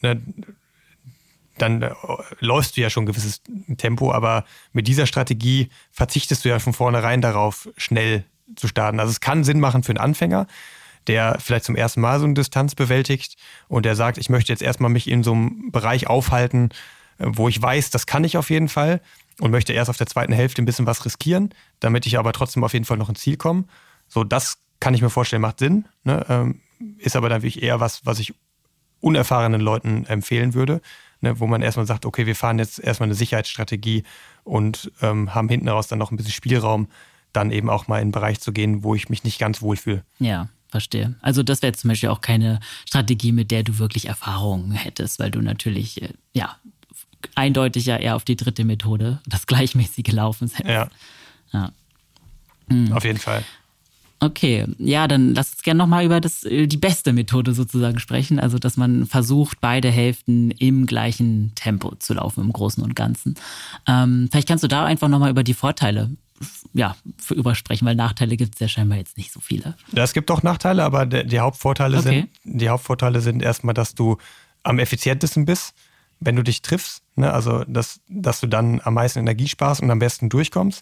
Speaker 1: läufst du ja schon ein gewisses Tempo, aber mit dieser Strategie verzichtest du ja von vornherein darauf, schnell zu starten. Also es kann Sinn machen für einen Anfänger, der vielleicht zum ersten Mal so eine Distanz bewältigt und der sagt, ich möchte jetzt erstmal mich in so einem Bereich aufhalten, wo ich weiß, das kann ich auf jeden Fall und möchte erst auf der zweiten Hälfte ein bisschen was riskieren, damit ich aber trotzdem auf jeden Fall noch ins Ziel komme. So, das kann ich mir vorstellen, macht Sinn, ne? Ist aber dann wirklich eher was ich unerfahrenen Leuten empfehlen würde, ne? Wo man erstmal sagt, okay, wir fahren jetzt erstmal eine Sicherheitsstrategie und haben hinten raus dann noch ein bisschen Spielraum, dann eben auch mal in einen Bereich zu gehen, wo ich mich nicht ganz wohlfühle.
Speaker 2: Ja, verstehe. Also das wäre zum Beispiel auch keine Strategie, mit der du wirklich Erfahrungen hättest, weil du natürlich, eindeutig ja eher auf die dritte Methode, das gleichmäßige Laufen setzt. Ja.
Speaker 1: Auf jeden Fall.
Speaker 2: Okay, ja, dann lass uns gerne nochmal über die beste Methode sozusagen sprechen, also dass man versucht, beide Hälften im gleichen Tempo zu laufen, im Großen und Ganzen. Vielleicht kannst du da einfach nochmal über die Vorteile übersprechen, weil Nachteile gibt es ja scheinbar jetzt nicht so viele.
Speaker 1: Ja, es gibt auch Nachteile, aber die Hauptvorteile sind erstmal, dass du am effizientesten bist, wenn du dich triffst, ne? Also dass du dann am meisten Energie sparst und am besten durchkommst.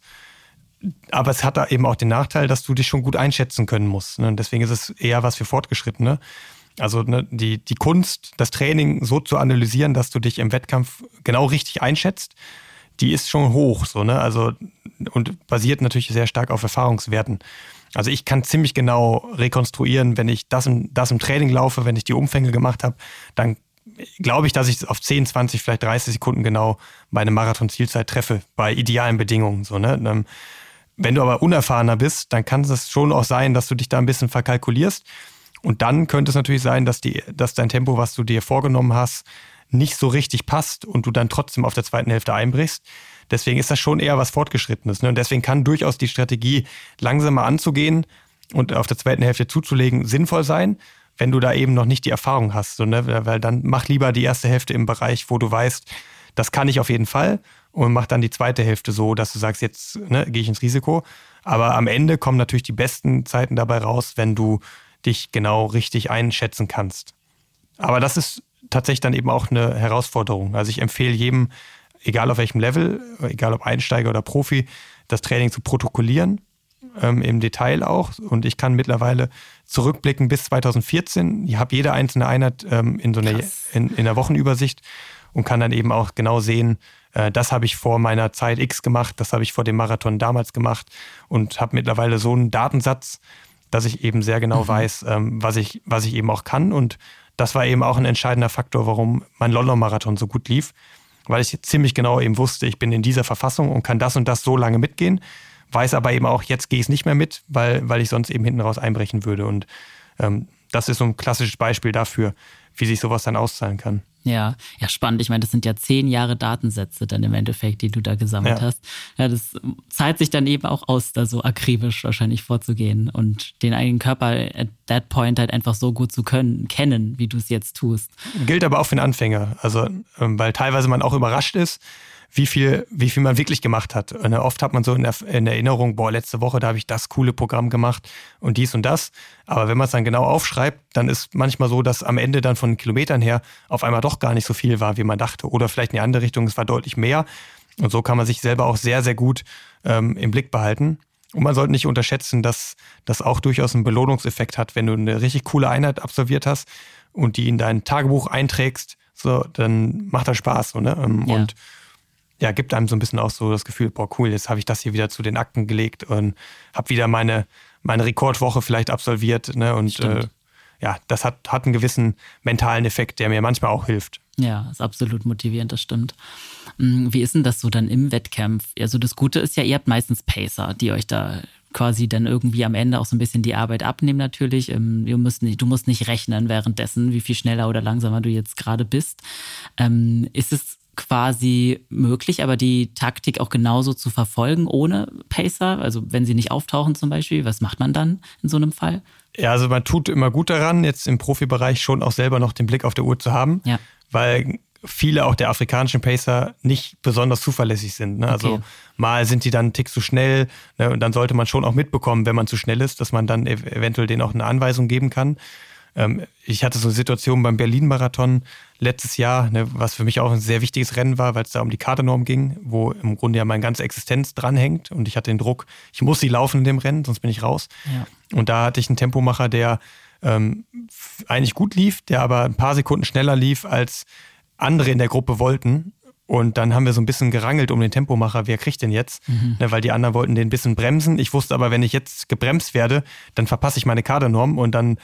Speaker 1: Aber es hat da eben auch den Nachteil, dass du dich schon gut einschätzen können musst, ne? Und deswegen ist es eher was für Fortgeschrittene. Also ne, die Kunst, das Training so zu analysieren, dass du dich im Wettkampf genau richtig einschätzt, die ist schon hoch, so, ne? Also und basiert natürlich sehr stark auf Erfahrungswerten. Also ich kann ziemlich genau rekonstruieren, wenn ich das im Training laufe, wenn ich die Umfänge gemacht habe, dann glaube ich, dass ich auf 10, 20, vielleicht 30 Sekunden genau meine Marathon-Zielzeit treffe, bei idealen Bedingungen. So, ne? Wenn du aber unerfahrener bist, dann kann es schon auch sein, dass du dich da ein bisschen verkalkulierst. Und dann könnte es natürlich sein, dass dein Tempo, was du dir vorgenommen hast, nicht so richtig passt und du dann trotzdem auf der zweiten Hälfte einbrichst. Deswegen ist das schon eher was Fortgeschrittenes. Ne? Und deswegen kann durchaus die Strategie, langsamer anzugehen und auf der zweiten Hälfte zuzulegen, sinnvoll sein, wenn du da eben noch nicht die Erfahrung hast. So, ne? Weil dann mach lieber die erste Hälfte im Bereich, wo du weißt, das kann ich auf jeden Fall, und mach dann die zweite Hälfte so, dass du sagst, jetzt gehe ich ins Risiko. Aber am Ende kommen natürlich die besten Zeiten dabei raus, wenn du dich genau richtig einschätzen kannst. Aber das ist tatsächlich dann eben auch eine Herausforderung. Also ich empfehle jedem, egal auf welchem Level, egal ob Einsteiger oder Profi, das Training zu protokollieren, im Detail auch. Und ich kann mittlerweile zurückblicken bis 2014. Ich habe jede einzelne Einheit in der Wochenübersicht und kann dann eben auch genau sehen, das habe ich vor meiner Zeit X gemacht, das habe ich vor dem Marathon damals gemacht und habe mittlerweile so einen Datensatz, dass ich eben sehr genau weiß, was ich eben auch kann. Und das war eben auch ein entscheidender Faktor, warum mein London-Marathon so gut lief, weil ich ziemlich genau eben wusste, ich bin in dieser Verfassung und kann das und das so lange mitgehen, weiß aber eben auch, jetzt gehe ich es nicht mehr mit, weil ich sonst eben hinten raus einbrechen würde. Und das ist so ein klassisches Beispiel dafür, wie sich sowas dann auszahlen kann.
Speaker 2: Ja, spannend. Ich meine, das sind ja 10 Jahre Datensätze dann im Endeffekt, die du da gesammelt hast. Ja, das zahlt sich dann eben auch aus, da so akribisch wahrscheinlich vorzugehen und den eigenen Körper at that point halt einfach so gut zu kennen, wie du es jetzt tust.
Speaker 1: Gilt aber auch für den Anfänger. Also, weil teilweise man auch überrascht ist, wie viel man wirklich gemacht hat. Und oft hat man so in Erinnerung, letzte Woche, da habe ich das coole Programm gemacht und dies und das. Aber wenn man es dann genau aufschreibt, dann ist manchmal so, dass am Ende dann von den Kilometern her auf einmal doch gar nicht so viel war, wie man dachte. Oder vielleicht in die andere Richtung, es war deutlich mehr. Und so kann man sich selber auch sehr, sehr gut im Blick behalten. Und man sollte nicht unterschätzen, dass das auch durchaus einen Belohnungseffekt hat, wenn du eine richtig coole Einheit absolviert hast und die in dein Tagebuch einträgst, so, dann macht das Spaß. So, ne? Und ja, gibt einem so ein bisschen auch so das Gefühl, cool, jetzt habe ich das hier wieder zu den Akten gelegt und habe wieder meine Rekordwoche vielleicht absolviert. Ne? Und das hat einen gewissen mentalen Effekt, der mir manchmal auch hilft.
Speaker 2: Ja, ist absolut motivierend, das stimmt. Wie ist denn das so dann im Wettkampf? Also das Gute ist ja, ihr habt meistens Pacer, die euch da quasi dann irgendwie am Ende auch so ein bisschen die Arbeit abnehmen natürlich. Du musst nicht rechnen währenddessen, wie viel schneller oder langsamer du jetzt gerade bist. Ist es quasi möglich, aber die Taktik auch genauso zu verfolgen ohne Pacer? Also wenn sie nicht auftauchen zum Beispiel, was macht man dann in so einem Fall?
Speaker 1: Ja, also man tut immer gut daran, jetzt im Profibereich schon auch selber noch den Blick auf der Uhr zu haben, weil viele auch der afrikanischen Pacer nicht besonders zuverlässig sind. Ne? Also mal sind die dann einen Tick zu schnell, ne? Und dann sollte man schon auch mitbekommen, wenn man zu schnell ist, dass man dann eventuell denen auch eine Anweisung geben kann. Ich hatte so eine Situation beim Berlin-Marathon letztes Jahr, ne, was für mich auch ein sehr wichtiges Rennen war, weil es da um die Kadernorm ging, wo im Grunde ja meine ganze Existenz dranhängt und ich hatte den Druck, ich muss sie laufen in dem Rennen, sonst bin ich raus. Ja. Und da hatte ich einen Tempomacher, der eigentlich gut lief, der aber ein paar Sekunden schneller lief, als andere in der Gruppe wollten. Und dann haben wir so ein bisschen gerangelt um den Tempomacher, wer kriegt den jetzt? Ne, weil die anderen wollten den ein bisschen bremsen. Ich wusste aber, wenn ich jetzt gebremst werde, dann verpasse ich meine Kadernorm und dann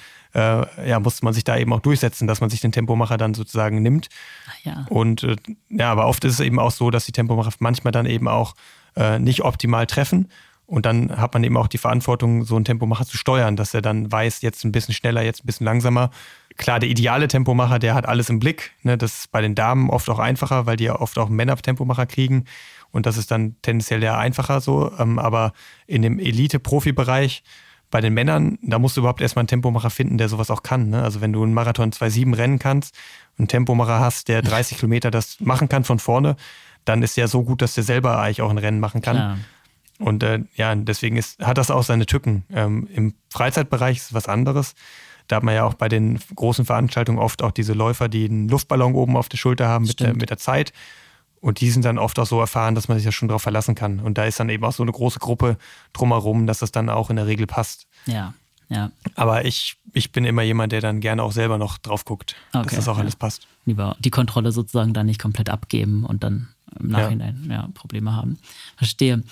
Speaker 1: musste man sich da eben auch durchsetzen, dass man sich den Tempomacher dann sozusagen nimmt. Ja. Und aber oft ist es eben auch so, dass die Tempomacher manchmal dann eben auch nicht optimal treffen. Und dann hat man eben auch die Verantwortung, so einen Tempomacher zu steuern, dass er dann weiß, jetzt ein bisschen schneller, jetzt ein bisschen langsamer. Klar, der ideale Tempomacher, der hat alles im Blick. Ne? Das ist bei den Damen oft auch einfacher, weil die ja oft auch Männer-Tempomacher kriegen. Und das ist dann tendenziell eher einfacher so. Aber in dem Elite-Profi-Bereich bei den Männern, da musst du überhaupt erstmal einen Tempomacher finden, der sowas auch kann. Ne? Also wenn du einen Marathon 2,7 rennen kannst und einen Tempomacher hast, der 30 Kilometer das machen kann von vorne, dann ist der so gut, dass der selber eigentlich auch ein Rennen machen kann. Klar. Und deswegen hat das auch seine Tücken. Im Freizeitbereich ist es was anderes. Da hat man ja auch bei den großen Veranstaltungen oft auch diese Läufer, die einen Luftballon oben auf der Schulter haben mit der Zeit. Und die sind dann oft auch so erfahren, dass man sich ja schon darauf verlassen kann. Und da ist dann eben auch so eine große Gruppe drumherum, dass das dann auch in der Regel passt.
Speaker 2: Ja.
Speaker 1: Aber ich bin immer jemand, der dann gerne auch selber noch drauf guckt, dass das auch alles passt.
Speaker 2: Lieber die Kontrolle sozusagen dann nicht komplett abgeben und dann im Nachhinein Probleme haben. Verstehe.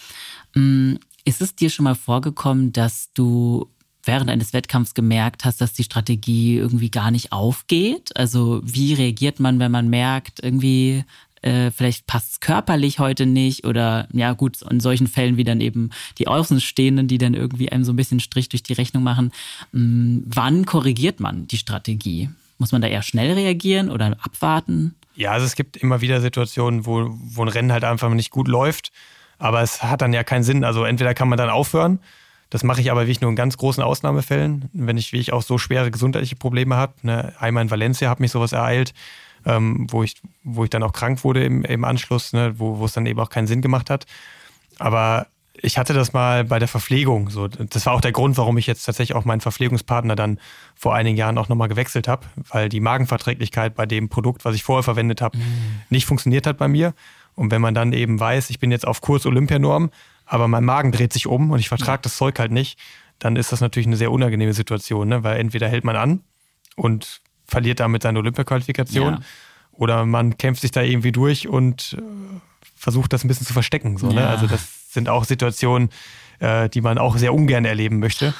Speaker 2: Ist es dir schon mal vorgekommen, dass du während eines Wettkampfs gemerkt hast, dass die Strategie irgendwie gar nicht aufgeht? Also wie reagiert man, wenn man merkt, irgendwie vielleicht passt es körperlich heute nicht oder ja gut, in solchen Fällen wie dann eben die Außenstehenden, die dann irgendwie einem so ein bisschen Strich durch die Rechnung machen. Wann korrigiert man die Strategie? Muss man da eher schnell reagieren oder abwarten?
Speaker 1: Ja, also es gibt immer wieder Situationen, wo ein Rennen halt einfach nicht gut läuft, aber es hat dann ja keinen Sinn. Also entweder kann man dann aufhören, das mache ich aber wirklich nur in ganz großen Ausnahmefällen, wenn ich wirklich auch so schwere gesundheitliche Probleme habe. Ne? Einmal in Valencia hat mich sowas ereilt, wo ich dann auch krank wurde im Anschluss, ne? wo es dann eben auch keinen Sinn gemacht hat. Aber ich hatte das mal bei der Verpflegung. So. Das war auch der Grund, warum ich jetzt tatsächlich auch meinen Verpflegungspartner dann vor einigen Jahren auch nochmal gewechselt habe, weil die Magenverträglichkeit bei dem Produkt, was ich vorher verwendet habe, nicht funktioniert hat bei mir. Und wenn man dann eben weiß, ich bin jetzt auf Kurs Olympianorm, aber mein Magen dreht sich um und ich vertrage das Zeug halt nicht, dann ist das natürlich eine sehr unangenehme Situation, ne? Weil entweder hält man an und verliert damit seine Olympiaqualifikation oder man kämpft sich da irgendwie durch und versucht das ein bisschen zu verstecken. So, ne? Also das sind auch Situationen, die man auch sehr ungern erleben möchte.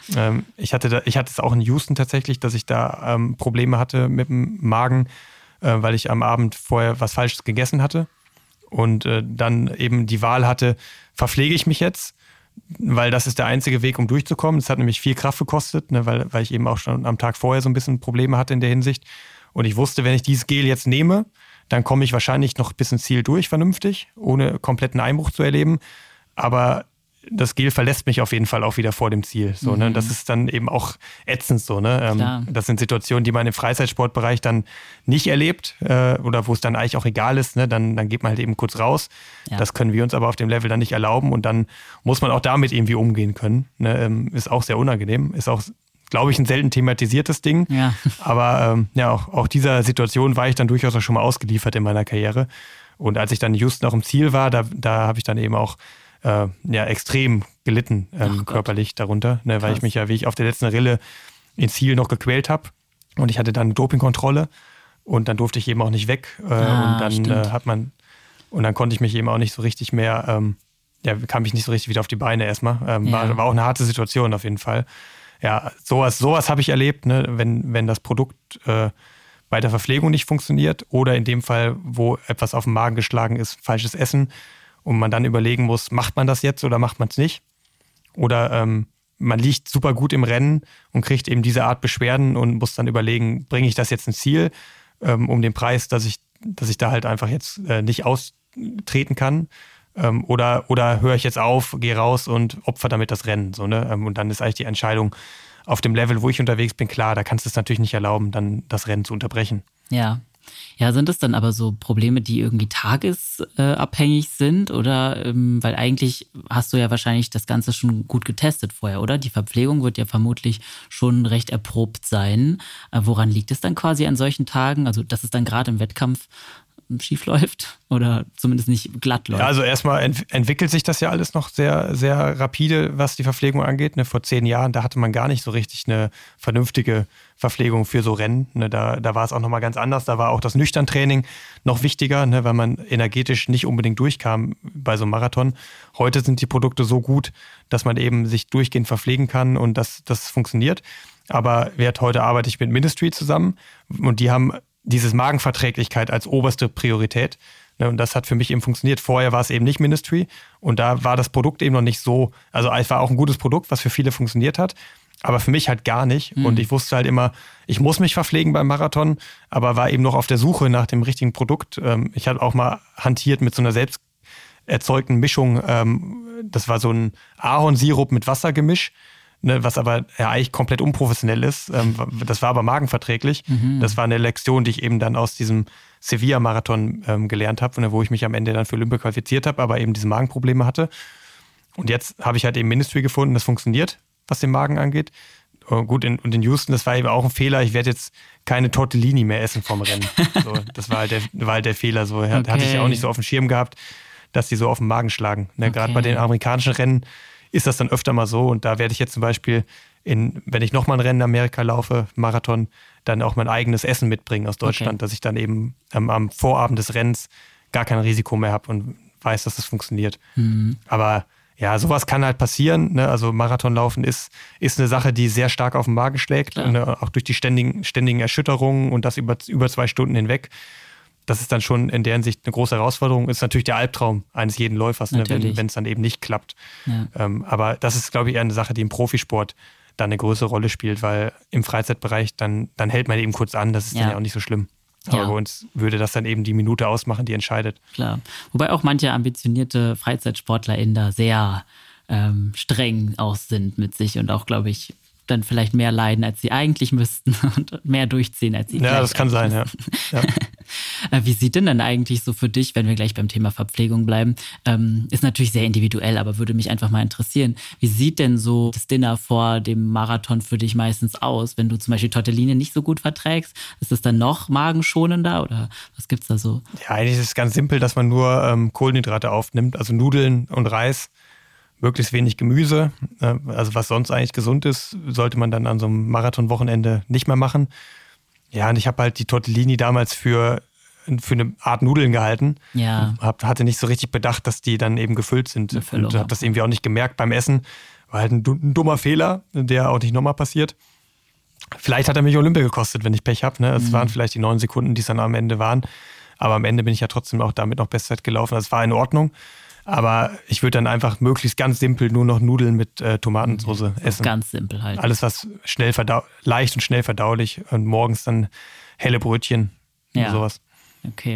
Speaker 1: Ich hatte es auch in Houston tatsächlich, dass ich da Probleme hatte mit dem Magen, weil ich am Abend vorher was Falsches gegessen hatte und dann eben die Wahl hatte, verpflege ich mich jetzt, weil das ist der einzige Weg, um durchzukommen. Das hat nämlich viel Kraft gekostet, ne, weil ich eben auch schon am Tag vorher so ein bisschen Probleme hatte in der Hinsicht. Und ich wusste, wenn ich dieses Gel jetzt nehme, dann komme ich wahrscheinlich noch bis ins Ziel durch, vernünftig, ohne kompletten Einbruch zu erleben. Aber das Gel verlässt mich auf jeden Fall auch wieder vor dem Ziel. So, ne? Das ist dann eben auch ätzend so. Ne? Das sind Situationen, die man im Freizeitsportbereich dann nicht erlebt oder wo es dann eigentlich auch egal ist. Ne? Dann geht man halt eben kurz raus. Ja. Das können wir uns aber auf dem Level dann nicht erlauben und dann muss man auch damit irgendwie umgehen können. Ne? Ist auch sehr unangenehm. Ist auch, glaube ich, ein selten thematisiertes Ding. Ja. Aber auch dieser Situation war ich dann durchaus auch schon mal ausgeliefert in meiner Karriere. Und als ich dann just noch im Ziel war, da habe ich dann eben auch extrem gelitten körperlich darunter, ne, weil ich mich ja wie ich auf der letzten Rille ins Ziel noch gequält habe und ich hatte dann eine Dopingkontrolle und dann durfte ich eben auch nicht weg und dann dann konnte ich mich eben auch nicht so richtig mehr, kam ich nicht so richtig wieder auf die Beine erstmal. War auch eine harte Situation auf jeden Fall. Ja, sowas habe ich erlebt, ne, wenn das Produkt bei der Verpflegung nicht funktioniert oder in dem Fall, wo etwas auf den Magen geschlagen ist, falsches Essen, und man dann überlegen muss, macht man das jetzt oder macht man es nicht? Oder man liegt super gut im Rennen und kriegt eben diese Art Beschwerden und muss dann überlegen, bringe ich das jetzt ins Ziel, um den Preis, dass ich dass ich da halt einfach jetzt nicht austreten kann. Oder höre ich jetzt auf, gehe raus und opfer damit das Rennen. So, ne? Und dann ist eigentlich die Entscheidung auf dem Level, wo ich unterwegs bin, klar, da kannst du es natürlich nicht erlauben, dann das Rennen zu unterbrechen.
Speaker 2: Ja. Ja, sind es dann aber so Probleme, die irgendwie tagesabhängig sind? Oder weil eigentlich hast du ja wahrscheinlich das Ganze schon gut getestet vorher, oder? Die Verpflegung wird ja vermutlich schon recht erprobt sein. Woran liegt es dann quasi an solchen Tagen? Also, dass es dann gerade im Wettkampf schief läuft oder zumindest nicht glatt läuft?
Speaker 1: Ja, also erstmal entwickelt sich das ja alles noch sehr, sehr rapide, was die Verpflegung angeht. Ne, vor 10 Jahren, da hatte man gar nicht so richtig eine vernünftige Verpflegung für so Rennen. Ne, da war es auch nochmal ganz anders. Da war auch das Nüchterntraining noch wichtiger, ne, weil man energetisch nicht unbedingt durchkam bei so einem Marathon. Heute sind die Produkte so gut, dass man eben sich durchgehend verpflegen kann und das funktioniert. Aber heute arbeite ich mit Ministry zusammen und die haben dieses Magenverträglichkeit als oberste Priorität. Und das hat für mich eben funktioniert. Vorher war es eben nicht Ministry und da war das Produkt eben noch nicht so, also es war auch ein gutes Produkt, was für viele funktioniert hat, aber für mich halt gar nicht. Und ich wusste halt immer, ich muss mich verpflegen beim Marathon, aber war eben noch auf der Suche nach dem richtigen Produkt. Ich habe auch mal hantiert mit so einer selbst erzeugten Mischung. Das war so ein Ahornsirup mit Wassergemisch. Ne, was aber ja eigentlich komplett unprofessionell ist. Das war aber magenverträglich. Das war eine Lektion, die ich eben dann aus diesem Sevilla-Marathon gelernt habe, wo ich mich am Ende dann für Olympia qualifiziert habe, aber eben diese Magenprobleme hatte. Und jetzt habe ich halt eben Ministry gefunden, das funktioniert, was den Magen angeht. Gut, und in Houston, das war eben auch ein Fehler. Ich werde jetzt keine Tortellini mehr essen vom Rennen. So, das war halt der Fehler. So, okay. Hatte ich ja auch nicht so auf dem Schirm gehabt, dass die so auf den Magen schlagen. Ne, okay. Gerade bei den amerikanischen Rennen ist das dann öfter mal so. Und da werde ich jetzt zum Beispiel, wenn ich nochmal ein Rennen in Amerika laufe, Marathon, dann auch mein eigenes Essen mitbringen aus Deutschland, dass ich dann eben am Vorabend des Rennens gar kein Risiko mehr habe und weiß, dass das funktioniert. Aber ja, sowas kann halt passieren. Ne? Also Marathonlaufen ist eine Sache, die sehr stark auf den Magen schlägt. Ne? Auch durch die ständigen Erschütterungen und das über 2 Stunden hinweg. Das ist dann schon in der Hinsicht eine große Herausforderung. Ist natürlich der Albtraum eines jeden Läufers, ne, wenn es dann eben nicht klappt. Ja. Aber das ist, glaube ich, eher eine Sache, die im Profisport dann eine größere Rolle spielt, weil im Freizeitbereich dann hält man eben kurz an. Das ist dann ja auch nicht so schlimm. Aber bei uns würde das dann eben die Minute ausmachen, die entscheidet. Klar.
Speaker 2: Wobei auch manche ambitionierte FreizeitsportlerInnen da sehr streng auch sind mit sich und auch, glaube ich, dann vielleicht mehr leiden, als sie eigentlich müssten und mehr durchziehen, als sie
Speaker 1: Ja, das kann sein, ja.
Speaker 2: Wie sieht denn dann eigentlich so für dich, wenn wir gleich beim Thema Verpflegung bleiben, ist natürlich sehr individuell, aber würde mich einfach mal interessieren, wie sieht denn so das Dinner vor dem Marathon für dich meistens aus? Wenn du zum Beispiel Tortellini nicht so gut verträgst, ist es dann noch magenschonender oder was gibt's da so?
Speaker 1: Ja, eigentlich ist es ganz simpel, dass man nur Kohlenhydrate aufnimmt, also Nudeln und Reis. Möglichst wenig Gemüse, also was sonst eigentlich gesund ist, sollte man dann an so einem Marathonwochenende nicht mehr machen. Ja, und ich habe halt die Tortellini damals für eine Art Nudeln gehalten.
Speaker 2: Ja.
Speaker 1: Hatte nicht so richtig bedacht, dass die dann eben gefüllt sind. Und habe das irgendwie auch nicht gemerkt beim Essen. War halt ein dummer Fehler, der auch nicht nochmal passiert. Vielleicht hat er mich Olympia gekostet, wenn ich Pech habe. Ne? Es waren vielleicht die 9 Sekunden, die es dann am Ende waren. Aber am Ende bin ich ja trotzdem auch damit noch Bestzeit gelaufen. Das war in Ordnung. Aber ich würde dann einfach möglichst ganz simpel nur noch Nudeln mit Tomatensauce essen.
Speaker 2: Ganz simpel halt.
Speaker 1: Alles, was leicht und schnell verdaulich und morgens dann helle Brötchen und sowas.
Speaker 2: Okay.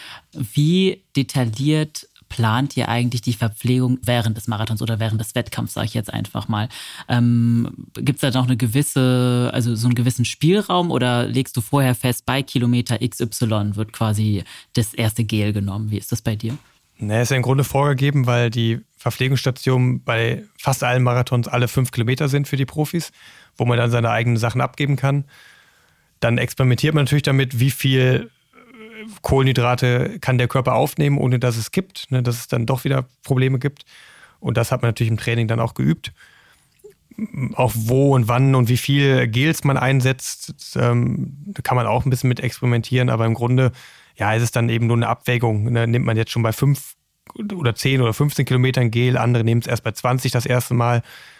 Speaker 2: Wie detailliert plant ihr eigentlich die Verpflegung während des Marathons oder während des Wettkampfs, sage ich jetzt einfach mal? Gibt es da noch so einen gewissen Spielraum oder legst du vorher fest, bei Kilometer XY wird quasi das erste Gel genommen? Wie ist das bei dir?
Speaker 1: Ne, ist ja im Grunde vorgegeben, weil die Verpflegungsstationen bei fast allen Marathons alle 5 Kilometer sind für die Profis, wo man dann seine eigenen Sachen abgeben kann. Dann experimentiert man natürlich damit, wie viel Kohlenhydrate kann der Körper aufnehmen, ohne dass es kippt, ne, dass es dann doch wieder Probleme gibt. Und das hat man natürlich im Training dann auch geübt. Auch wo und wann und wie viel Gels man einsetzt, da kann man auch ein bisschen mit experimentieren, aber im Grunde ist es dann eben nur eine Abwägung. Ne? Nimmt man jetzt schon bei 5 oder 10 oder 15 Kilometern Gel, andere nehmen es erst bei 20 das erste Mal.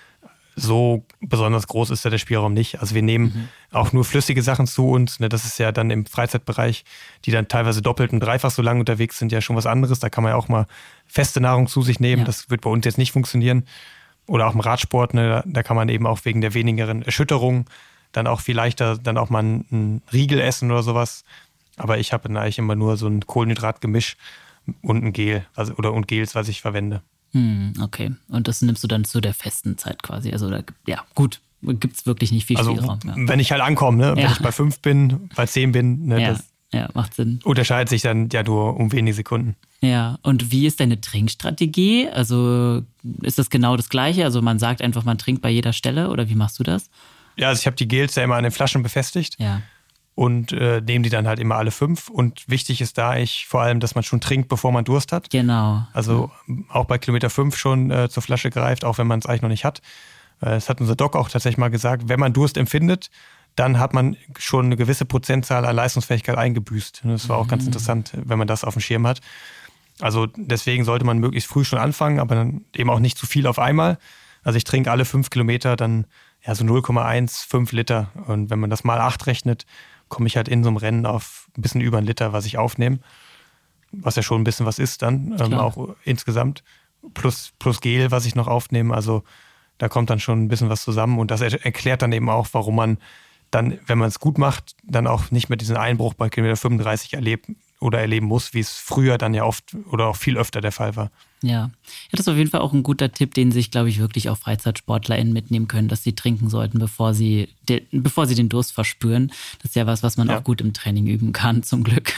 Speaker 1: So besonders groß ist da der Spielraum nicht. Also wir nehmen auch nur flüssige Sachen zu uns. Ne? Das ist ja dann im Freizeitbereich, die dann teilweise doppelt und dreifach so lang unterwegs sind, ja schon was anderes. Da kann man ja auch mal feste Nahrung zu sich nehmen. Ja. Das wird bei uns jetzt nicht funktionieren. Oder auch im Radsport, ne? Da kann man eben auch wegen der wenigeren Erschütterung dann auch viel leichter dann auch mal einen Riegel essen oder sowas. Aber ich habe dann eigentlich immer nur so ein Kohlenhydratgemisch und ein Gel, und Gels, was ich verwende.
Speaker 2: Okay. Und das nimmst du dann zu der festen Zeit quasi. Also gut, gibt es wirklich nicht viel Spielraum. Ja.
Speaker 1: Wenn ich halt ankomme, ne? Wenn ich bei 5 bin, bei 10 bin, ne?
Speaker 2: Das macht Sinn.
Speaker 1: Unterscheidet sich dann ja nur um wenige Sekunden.
Speaker 2: Ja, und wie ist deine Trinkstrategie? Also ist das genau das Gleiche? Also man sagt einfach, man trinkt bei jeder Stelle oder wie machst du das?
Speaker 1: Ja, also ich habe die Gels ja immer an den Flaschen befestigt.
Speaker 2: Ja.
Speaker 1: Und nehme die dann halt immer alle 5. Und wichtig ist da vor allem, dass man schon trinkt, bevor man Durst hat.
Speaker 2: Genau.
Speaker 1: Also auch bei Kilometer 5 schon zur Flasche greift, auch wenn man es eigentlich noch nicht hat. Das hat unser Doc auch tatsächlich mal gesagt, wenn man Durst empfindet, dann hat man schon eine gewisse Prozentzahl an Leistungsfähigkeit eingebüßt. Das war auch ganz interessant, wenn man das auf dem Schirm hat. Also deswegen sollte man möglichst früh schon anfangen, aber dann eben auch nicht zu viel auf einmal. Also ich trinke alle 5 Kilometer dann so 0,15 Liter. Und wenn man das mal 8 rechnet, komme ich halt in so einem Rennen auf ein bisschen über 1 Liter, was ich aufnehme. Was ja schon ein bisschen was ist dann, auch insgesamt. Plus Gel, was ich noch aufnehme. Also da kommt dann schon ein bisschen was zusammen. Und das erklärt dann eben auch, warum man dann, wenn man es gut macht, dann auch nicht mehr diesen Einbruch bei Kilometer 35 erleben muss, wie es früher dann ja oft oder auch viel öfter der Fall war.
Speaker 2: Ja, das ist auf jeden Fall auch ein guter Tipp, den sich, glaube ich, wirklich auch FreizeitsportlerInnen mitnehmen können, dass sie trinken sollten, bevor sie den Durst verspüren. Das ist ja was man auch gut im Training üben kann, zum Glück.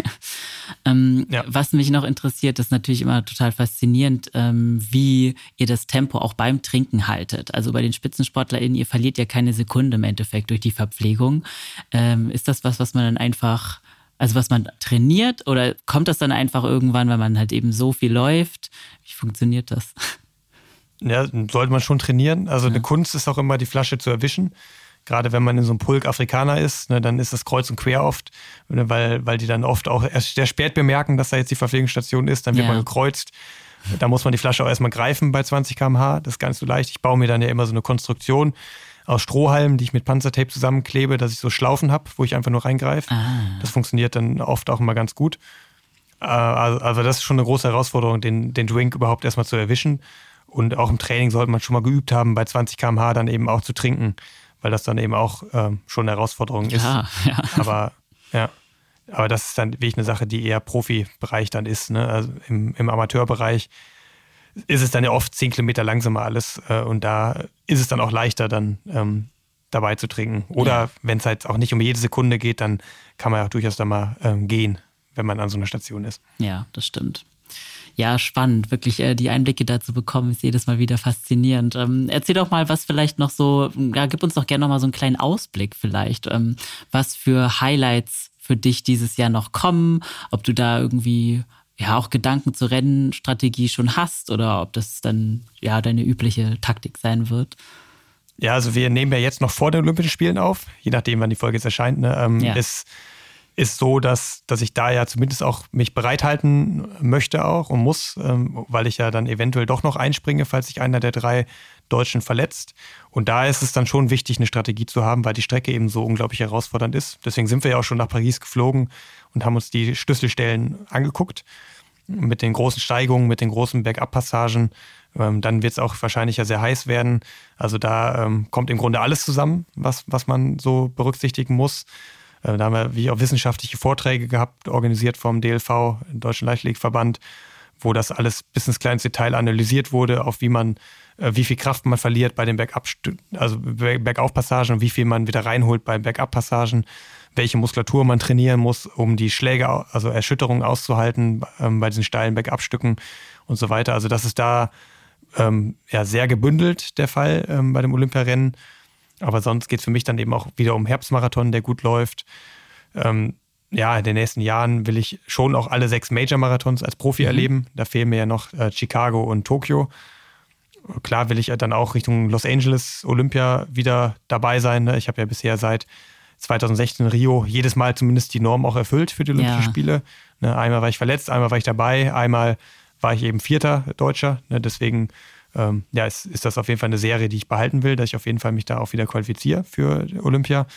Speaker 2: Was mich noch interessiert, ist natürlich immer total faszinierend, wie ihr das Tempo auch beim Trinken haltet. Also bei den SpitzensportlerInnen, ihr verliert ja keine Sekunde im Endeffekt durch die Verpflegung. Ist das was man dann einfach... Also was man trainiert oder kommt das dann einfach irgendwann, weil man halt eben so viel läuft? Wie funktioniert das?
Speaker 1: Ja, sollte man schon trainieren. Also eine Kunst ist auch immer, die Flasche zu erwischen. Gerade wenn man in so einem Pulk Afrikaner ist, ne, dann ist das kreuz und quer oft, ne, weil die dann oft auch erst sehr spät bemerken, dass da jetzt die Verpflegungsstation ist. Dann wird man gekreuzt. Da muss man die Flasche auch erstmal greifen bei 20 km/h. Das ist gar nicht so leicht. Ich baue mir dann ja immer so eine Konstruktion aus Strohhalmen, die ich mit Panzertape zusammenklebe, dass ich so Schlaufen habe, wo ich einfach nur reingreife. Das funktioniert dann oft auch immer ganz gut. Also das ist schon eine große Herausforderung, den Drink überhaupt erstmal zu erwischen. Und auch im Training sollte man schon mal geübt haben, bei 20 km/h dann eben auch zu trinken, weil das dann eben auch schon eine Herausforderung ist.
Speaker 2: Ja.
Speaker 1: Aber das ist dann wirklich eine Sache, die eher Profibereich dann ist. Ne? Also im Amateurbereich ist es dann ja oft 10 Kilometer langsamer alles und da ist es dann auch leichter, dann dabei zu trinken. Oder wenn es halt auch nicht um jede Sekunde geht, dann kann man ja auch durchaus da mal gehen, wenn man an so einer Station ist.
Speaker 2: Ja, das stimmt. Ja, spannend. Wirklich die Einblicke dazu bekommen, ist jedes Mal wieder faszinierend. Erzähl doch mal, was vielleicht noch so, gib uns doch gerne noch mal so einen kleinen Ausblick vielleicht, was für Highlights für dich dieses Jahr noch kommen, ob du da irgendwie auch Gedanken zur Rennstrategie schon hast oder ob das dann deine übliche Taktik sein wird.
Speaker 1: Ja, also wir nehmen ja jetzt noch vor den Olympischen Spielen auf, je nachdem, wann die Folge jetzt erscheint. Ne? Es ist so, dass ich da ja zumindest auch mich bereithalten möchte auch und muss, weil ich ja dann eventuell doch noch einspringe, falls sich einer der 3 Deutschen verletzt. Und da ist es dann schon wichtig, eine Strategie zu haben, weil die Strecke eben so unglaublich herausfordernd ist. Deswegen sind wir ja auch schon nach Paris geflogen und haben uns die Schlüsselstellen angeguckt mit den großen Steigungen, mit den großen Bergabpassagen. Dann wird es auch wahrscheinlich ja sehr heiß werden. Also da kommt im Grunde alles zusammen, was man so berücksichtigen muss. Da haben wir wie auch wissenschaftliche Vorträge gehabt, organisiert vom DLV, Deutschen Leichtathletikverband, wo das alles bis ins kleinste Detail analysiert wurde, auf wie viel Kraft man verliert bei den Bergaufpassagen und wie viel man wieder reinholt bei Bergabpassagen, welche Muskulatur man trainieren muss, um die Schläge, also Erschütterungen auszuhalten bei diesen steilen Bergabstücken und so weiter. Also das ist da sehr gebündelt der Fall bei dem Olympiarennen. Aber sonst geht es für mich dann eben auch wieder um Herbstmarathon, der gut läuft. In den nächsten Jahren will ich schon auch alle 6 Major-Marathons als Profi erleben. Da fehlen mir ja noch Chicago und Tokio. Klar will ich dann auch Richtung Los Angeles Olympia wieder dabei sein. Ne? Ich habe ja bisher seit 2016 Rio jedes Mal zumindest die Norm auch erfüllt für die Olympischen Spiele. Ne? Einmal war ich verletzt, einmal war ich dabei, einmal war ich eben 4. Deutscher. Ne? Deswegen ist das auf jeden Fall eine Serie, die ich behalten will, dass ich auf jeden Fall mich da auch wieder qualifiziere für Olympia.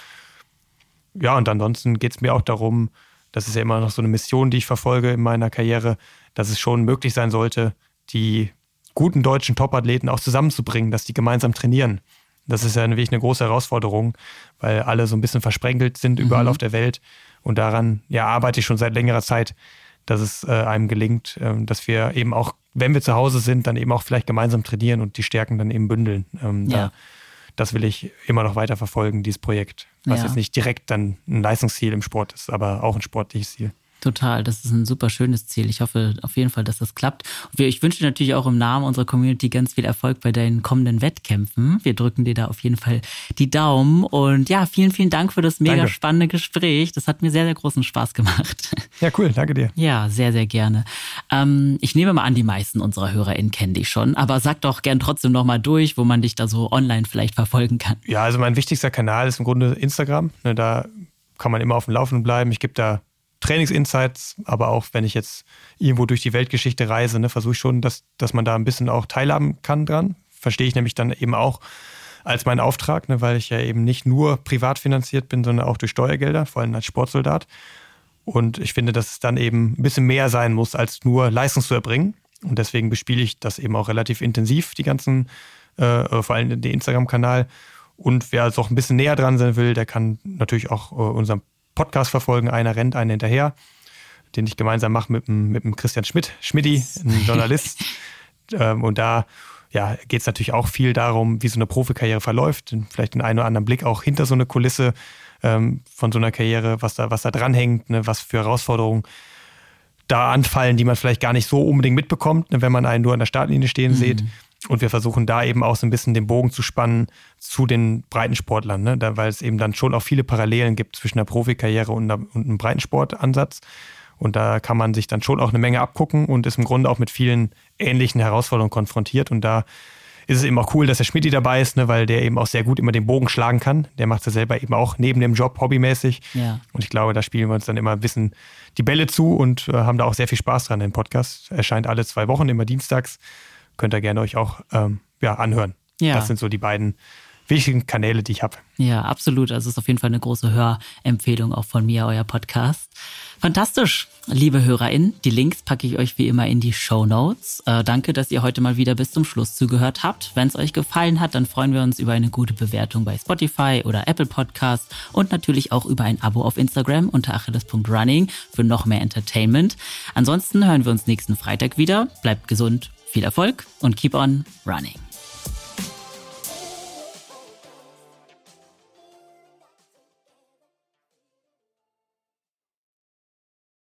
Speaker 1: Ja, und ansonsten geht es mir auch darum, das ist ja immer noch so eine Mission, die ich verfolge in meiner Karriere, dass es schon möglich sein sollte, die guten deutschen Top-Athleten auch zusammenzubringen, dass die gemeinsam trainieren. Das ist ja wirklich eine große Herausforderung, weil alle so ein bisschen versprenkelt sind überall auf der Welt. Und daran arbeite ich schon seit längerer Zeit, dass es einem gelingt, dass wir eben auch, wenn wir zu Hause sind, dann eben auch vielleicht gemeinsam trainieren und die Stärken dann eben bündeln. Das will ich immer noch weiter verfolgen, dieses Projekt. Was jetzt nicht direkt dann ein Leistungsziel im Sport ist, aber auch ein sportliches Ziel.
Speaker 2: Total, das ist ein super schönes Ziel. Ich hoffe auf jeden Fall, dass das klappt. Und ich wünsche dir natürlich auch im Namen unserer Community ganz viel Erfolg bei deinen kommenden Wettkämpfen. Wir drücken dir da auf jeden Fall die Daumen. Und ja, vielen, vielen Dank für das mega spannende Gespräch. Das hat mir sehr, sehr großen Spaß gemacht.
Speaker 1: Ja, cool, danke dir.
Speaker 2: Ja, sehr, sehr gerne. Ich nehme mal an, die meisten unserer HörerInnen kennen dich schon. Aber sag doch gern trotzdem nochmal durch, wo man dich da so online vielleicht verfolgen kann.
Speaker 1: Ja, also mein wichtigster Kanal ist im Grunde Instagram. Da kann man immer auf dem Laufenden bleiben. Ich gebe da Trainingsinsights, aber auch wenn ich jetzt irgendwo durch die Weltgeschichte reise, versuche ich schon, dass man da ein bisschen auch teilhaben kann dran. Verstehe ich nämlich dann eben auch als meinen Auftrag, weil ich ja eben nicht nur privat finanziert bin, sondern auch durch Steuergelder, vor allem als Sportsoldat. Und ich finde, dass es dann eben ein bisschen mehr sein muss, als nur Leistung zu erbringen. Und deswegen bespiele ich das eben auch relativ intensiv, die ganzen, vor allem den Instagram-Kanal. Und wer also auch ein bisschen näher dran sein will, der kann natürlich auch unseren Podcast verfolgen, einer rennt, einen hinterher, den ich gemeinsam mache mit dem Christian Schmidti, ein Journalist. Und da geht es natürlich auch viel darum, wie so eine Profikarriere verläuft, vielleicht den einen oder anderen Blick auch hinter so eine Kulisse von so einer Karriere, was da dranhängt, was für Herausforderungen da anfallen, die man vielleicht gar nicht so unbedingt mitbekommt, wenn man einen nur an der Startlinie stehen sieht. Und wir versuchen da eben auch so ein bisschen den Bogen zu spannen zu den Breitensportlern, weil es eben dann schon auch viele Parallelen gibt zwischen der Profikarriere und einem Breitensportansatz. Und da kann man sich dann schon auch eine Menge abgucken und ist im Grunde auch mit vielen ähnlichen Herausforderungen konfrontiert. Und da ist es eben auch cool, dass der Schmidti dabei ist, weil der eben auch sehr gut immer den Bogen schlagen kann. Der macht es ja selber eben auch neben dem Job hobbymäßig. Ja. Und ich glaube, da spielen wir uns dann immer ein bisschen die Bälle zu und haben da auch sehr viel Spaß dran. Der Podcast erscheint alle 2 Wochen, immer dienstags. Könnt ihr gerne euch auch anhören. Ja. Das sind so die beiden wichtigen Kanäle, die ich habe.
Speaker 2: Ja, absolut. Also es ist auf jeden Fall eine große Hörempfehlung auch von mir, euer Podcast. Fantastisch, liebe HörerInnen. Die Links packe ich euch wie immer in die Shownotes. Danke, dass ihr heute mal wieder bis zum Schluss zugehört habt. Wenn es euch gefallen hat, dann freuen wir uns über eine gute Bewertung bei Spotify oder Apple Podcasts und natürlich auch über ein Abo auf Instagram unter achilles.running für noch mehr Entertainment. Ansonsten hören wir uns nächsten Freitag wieder. Bleibt gesund. Viel Erfolg und keep on running.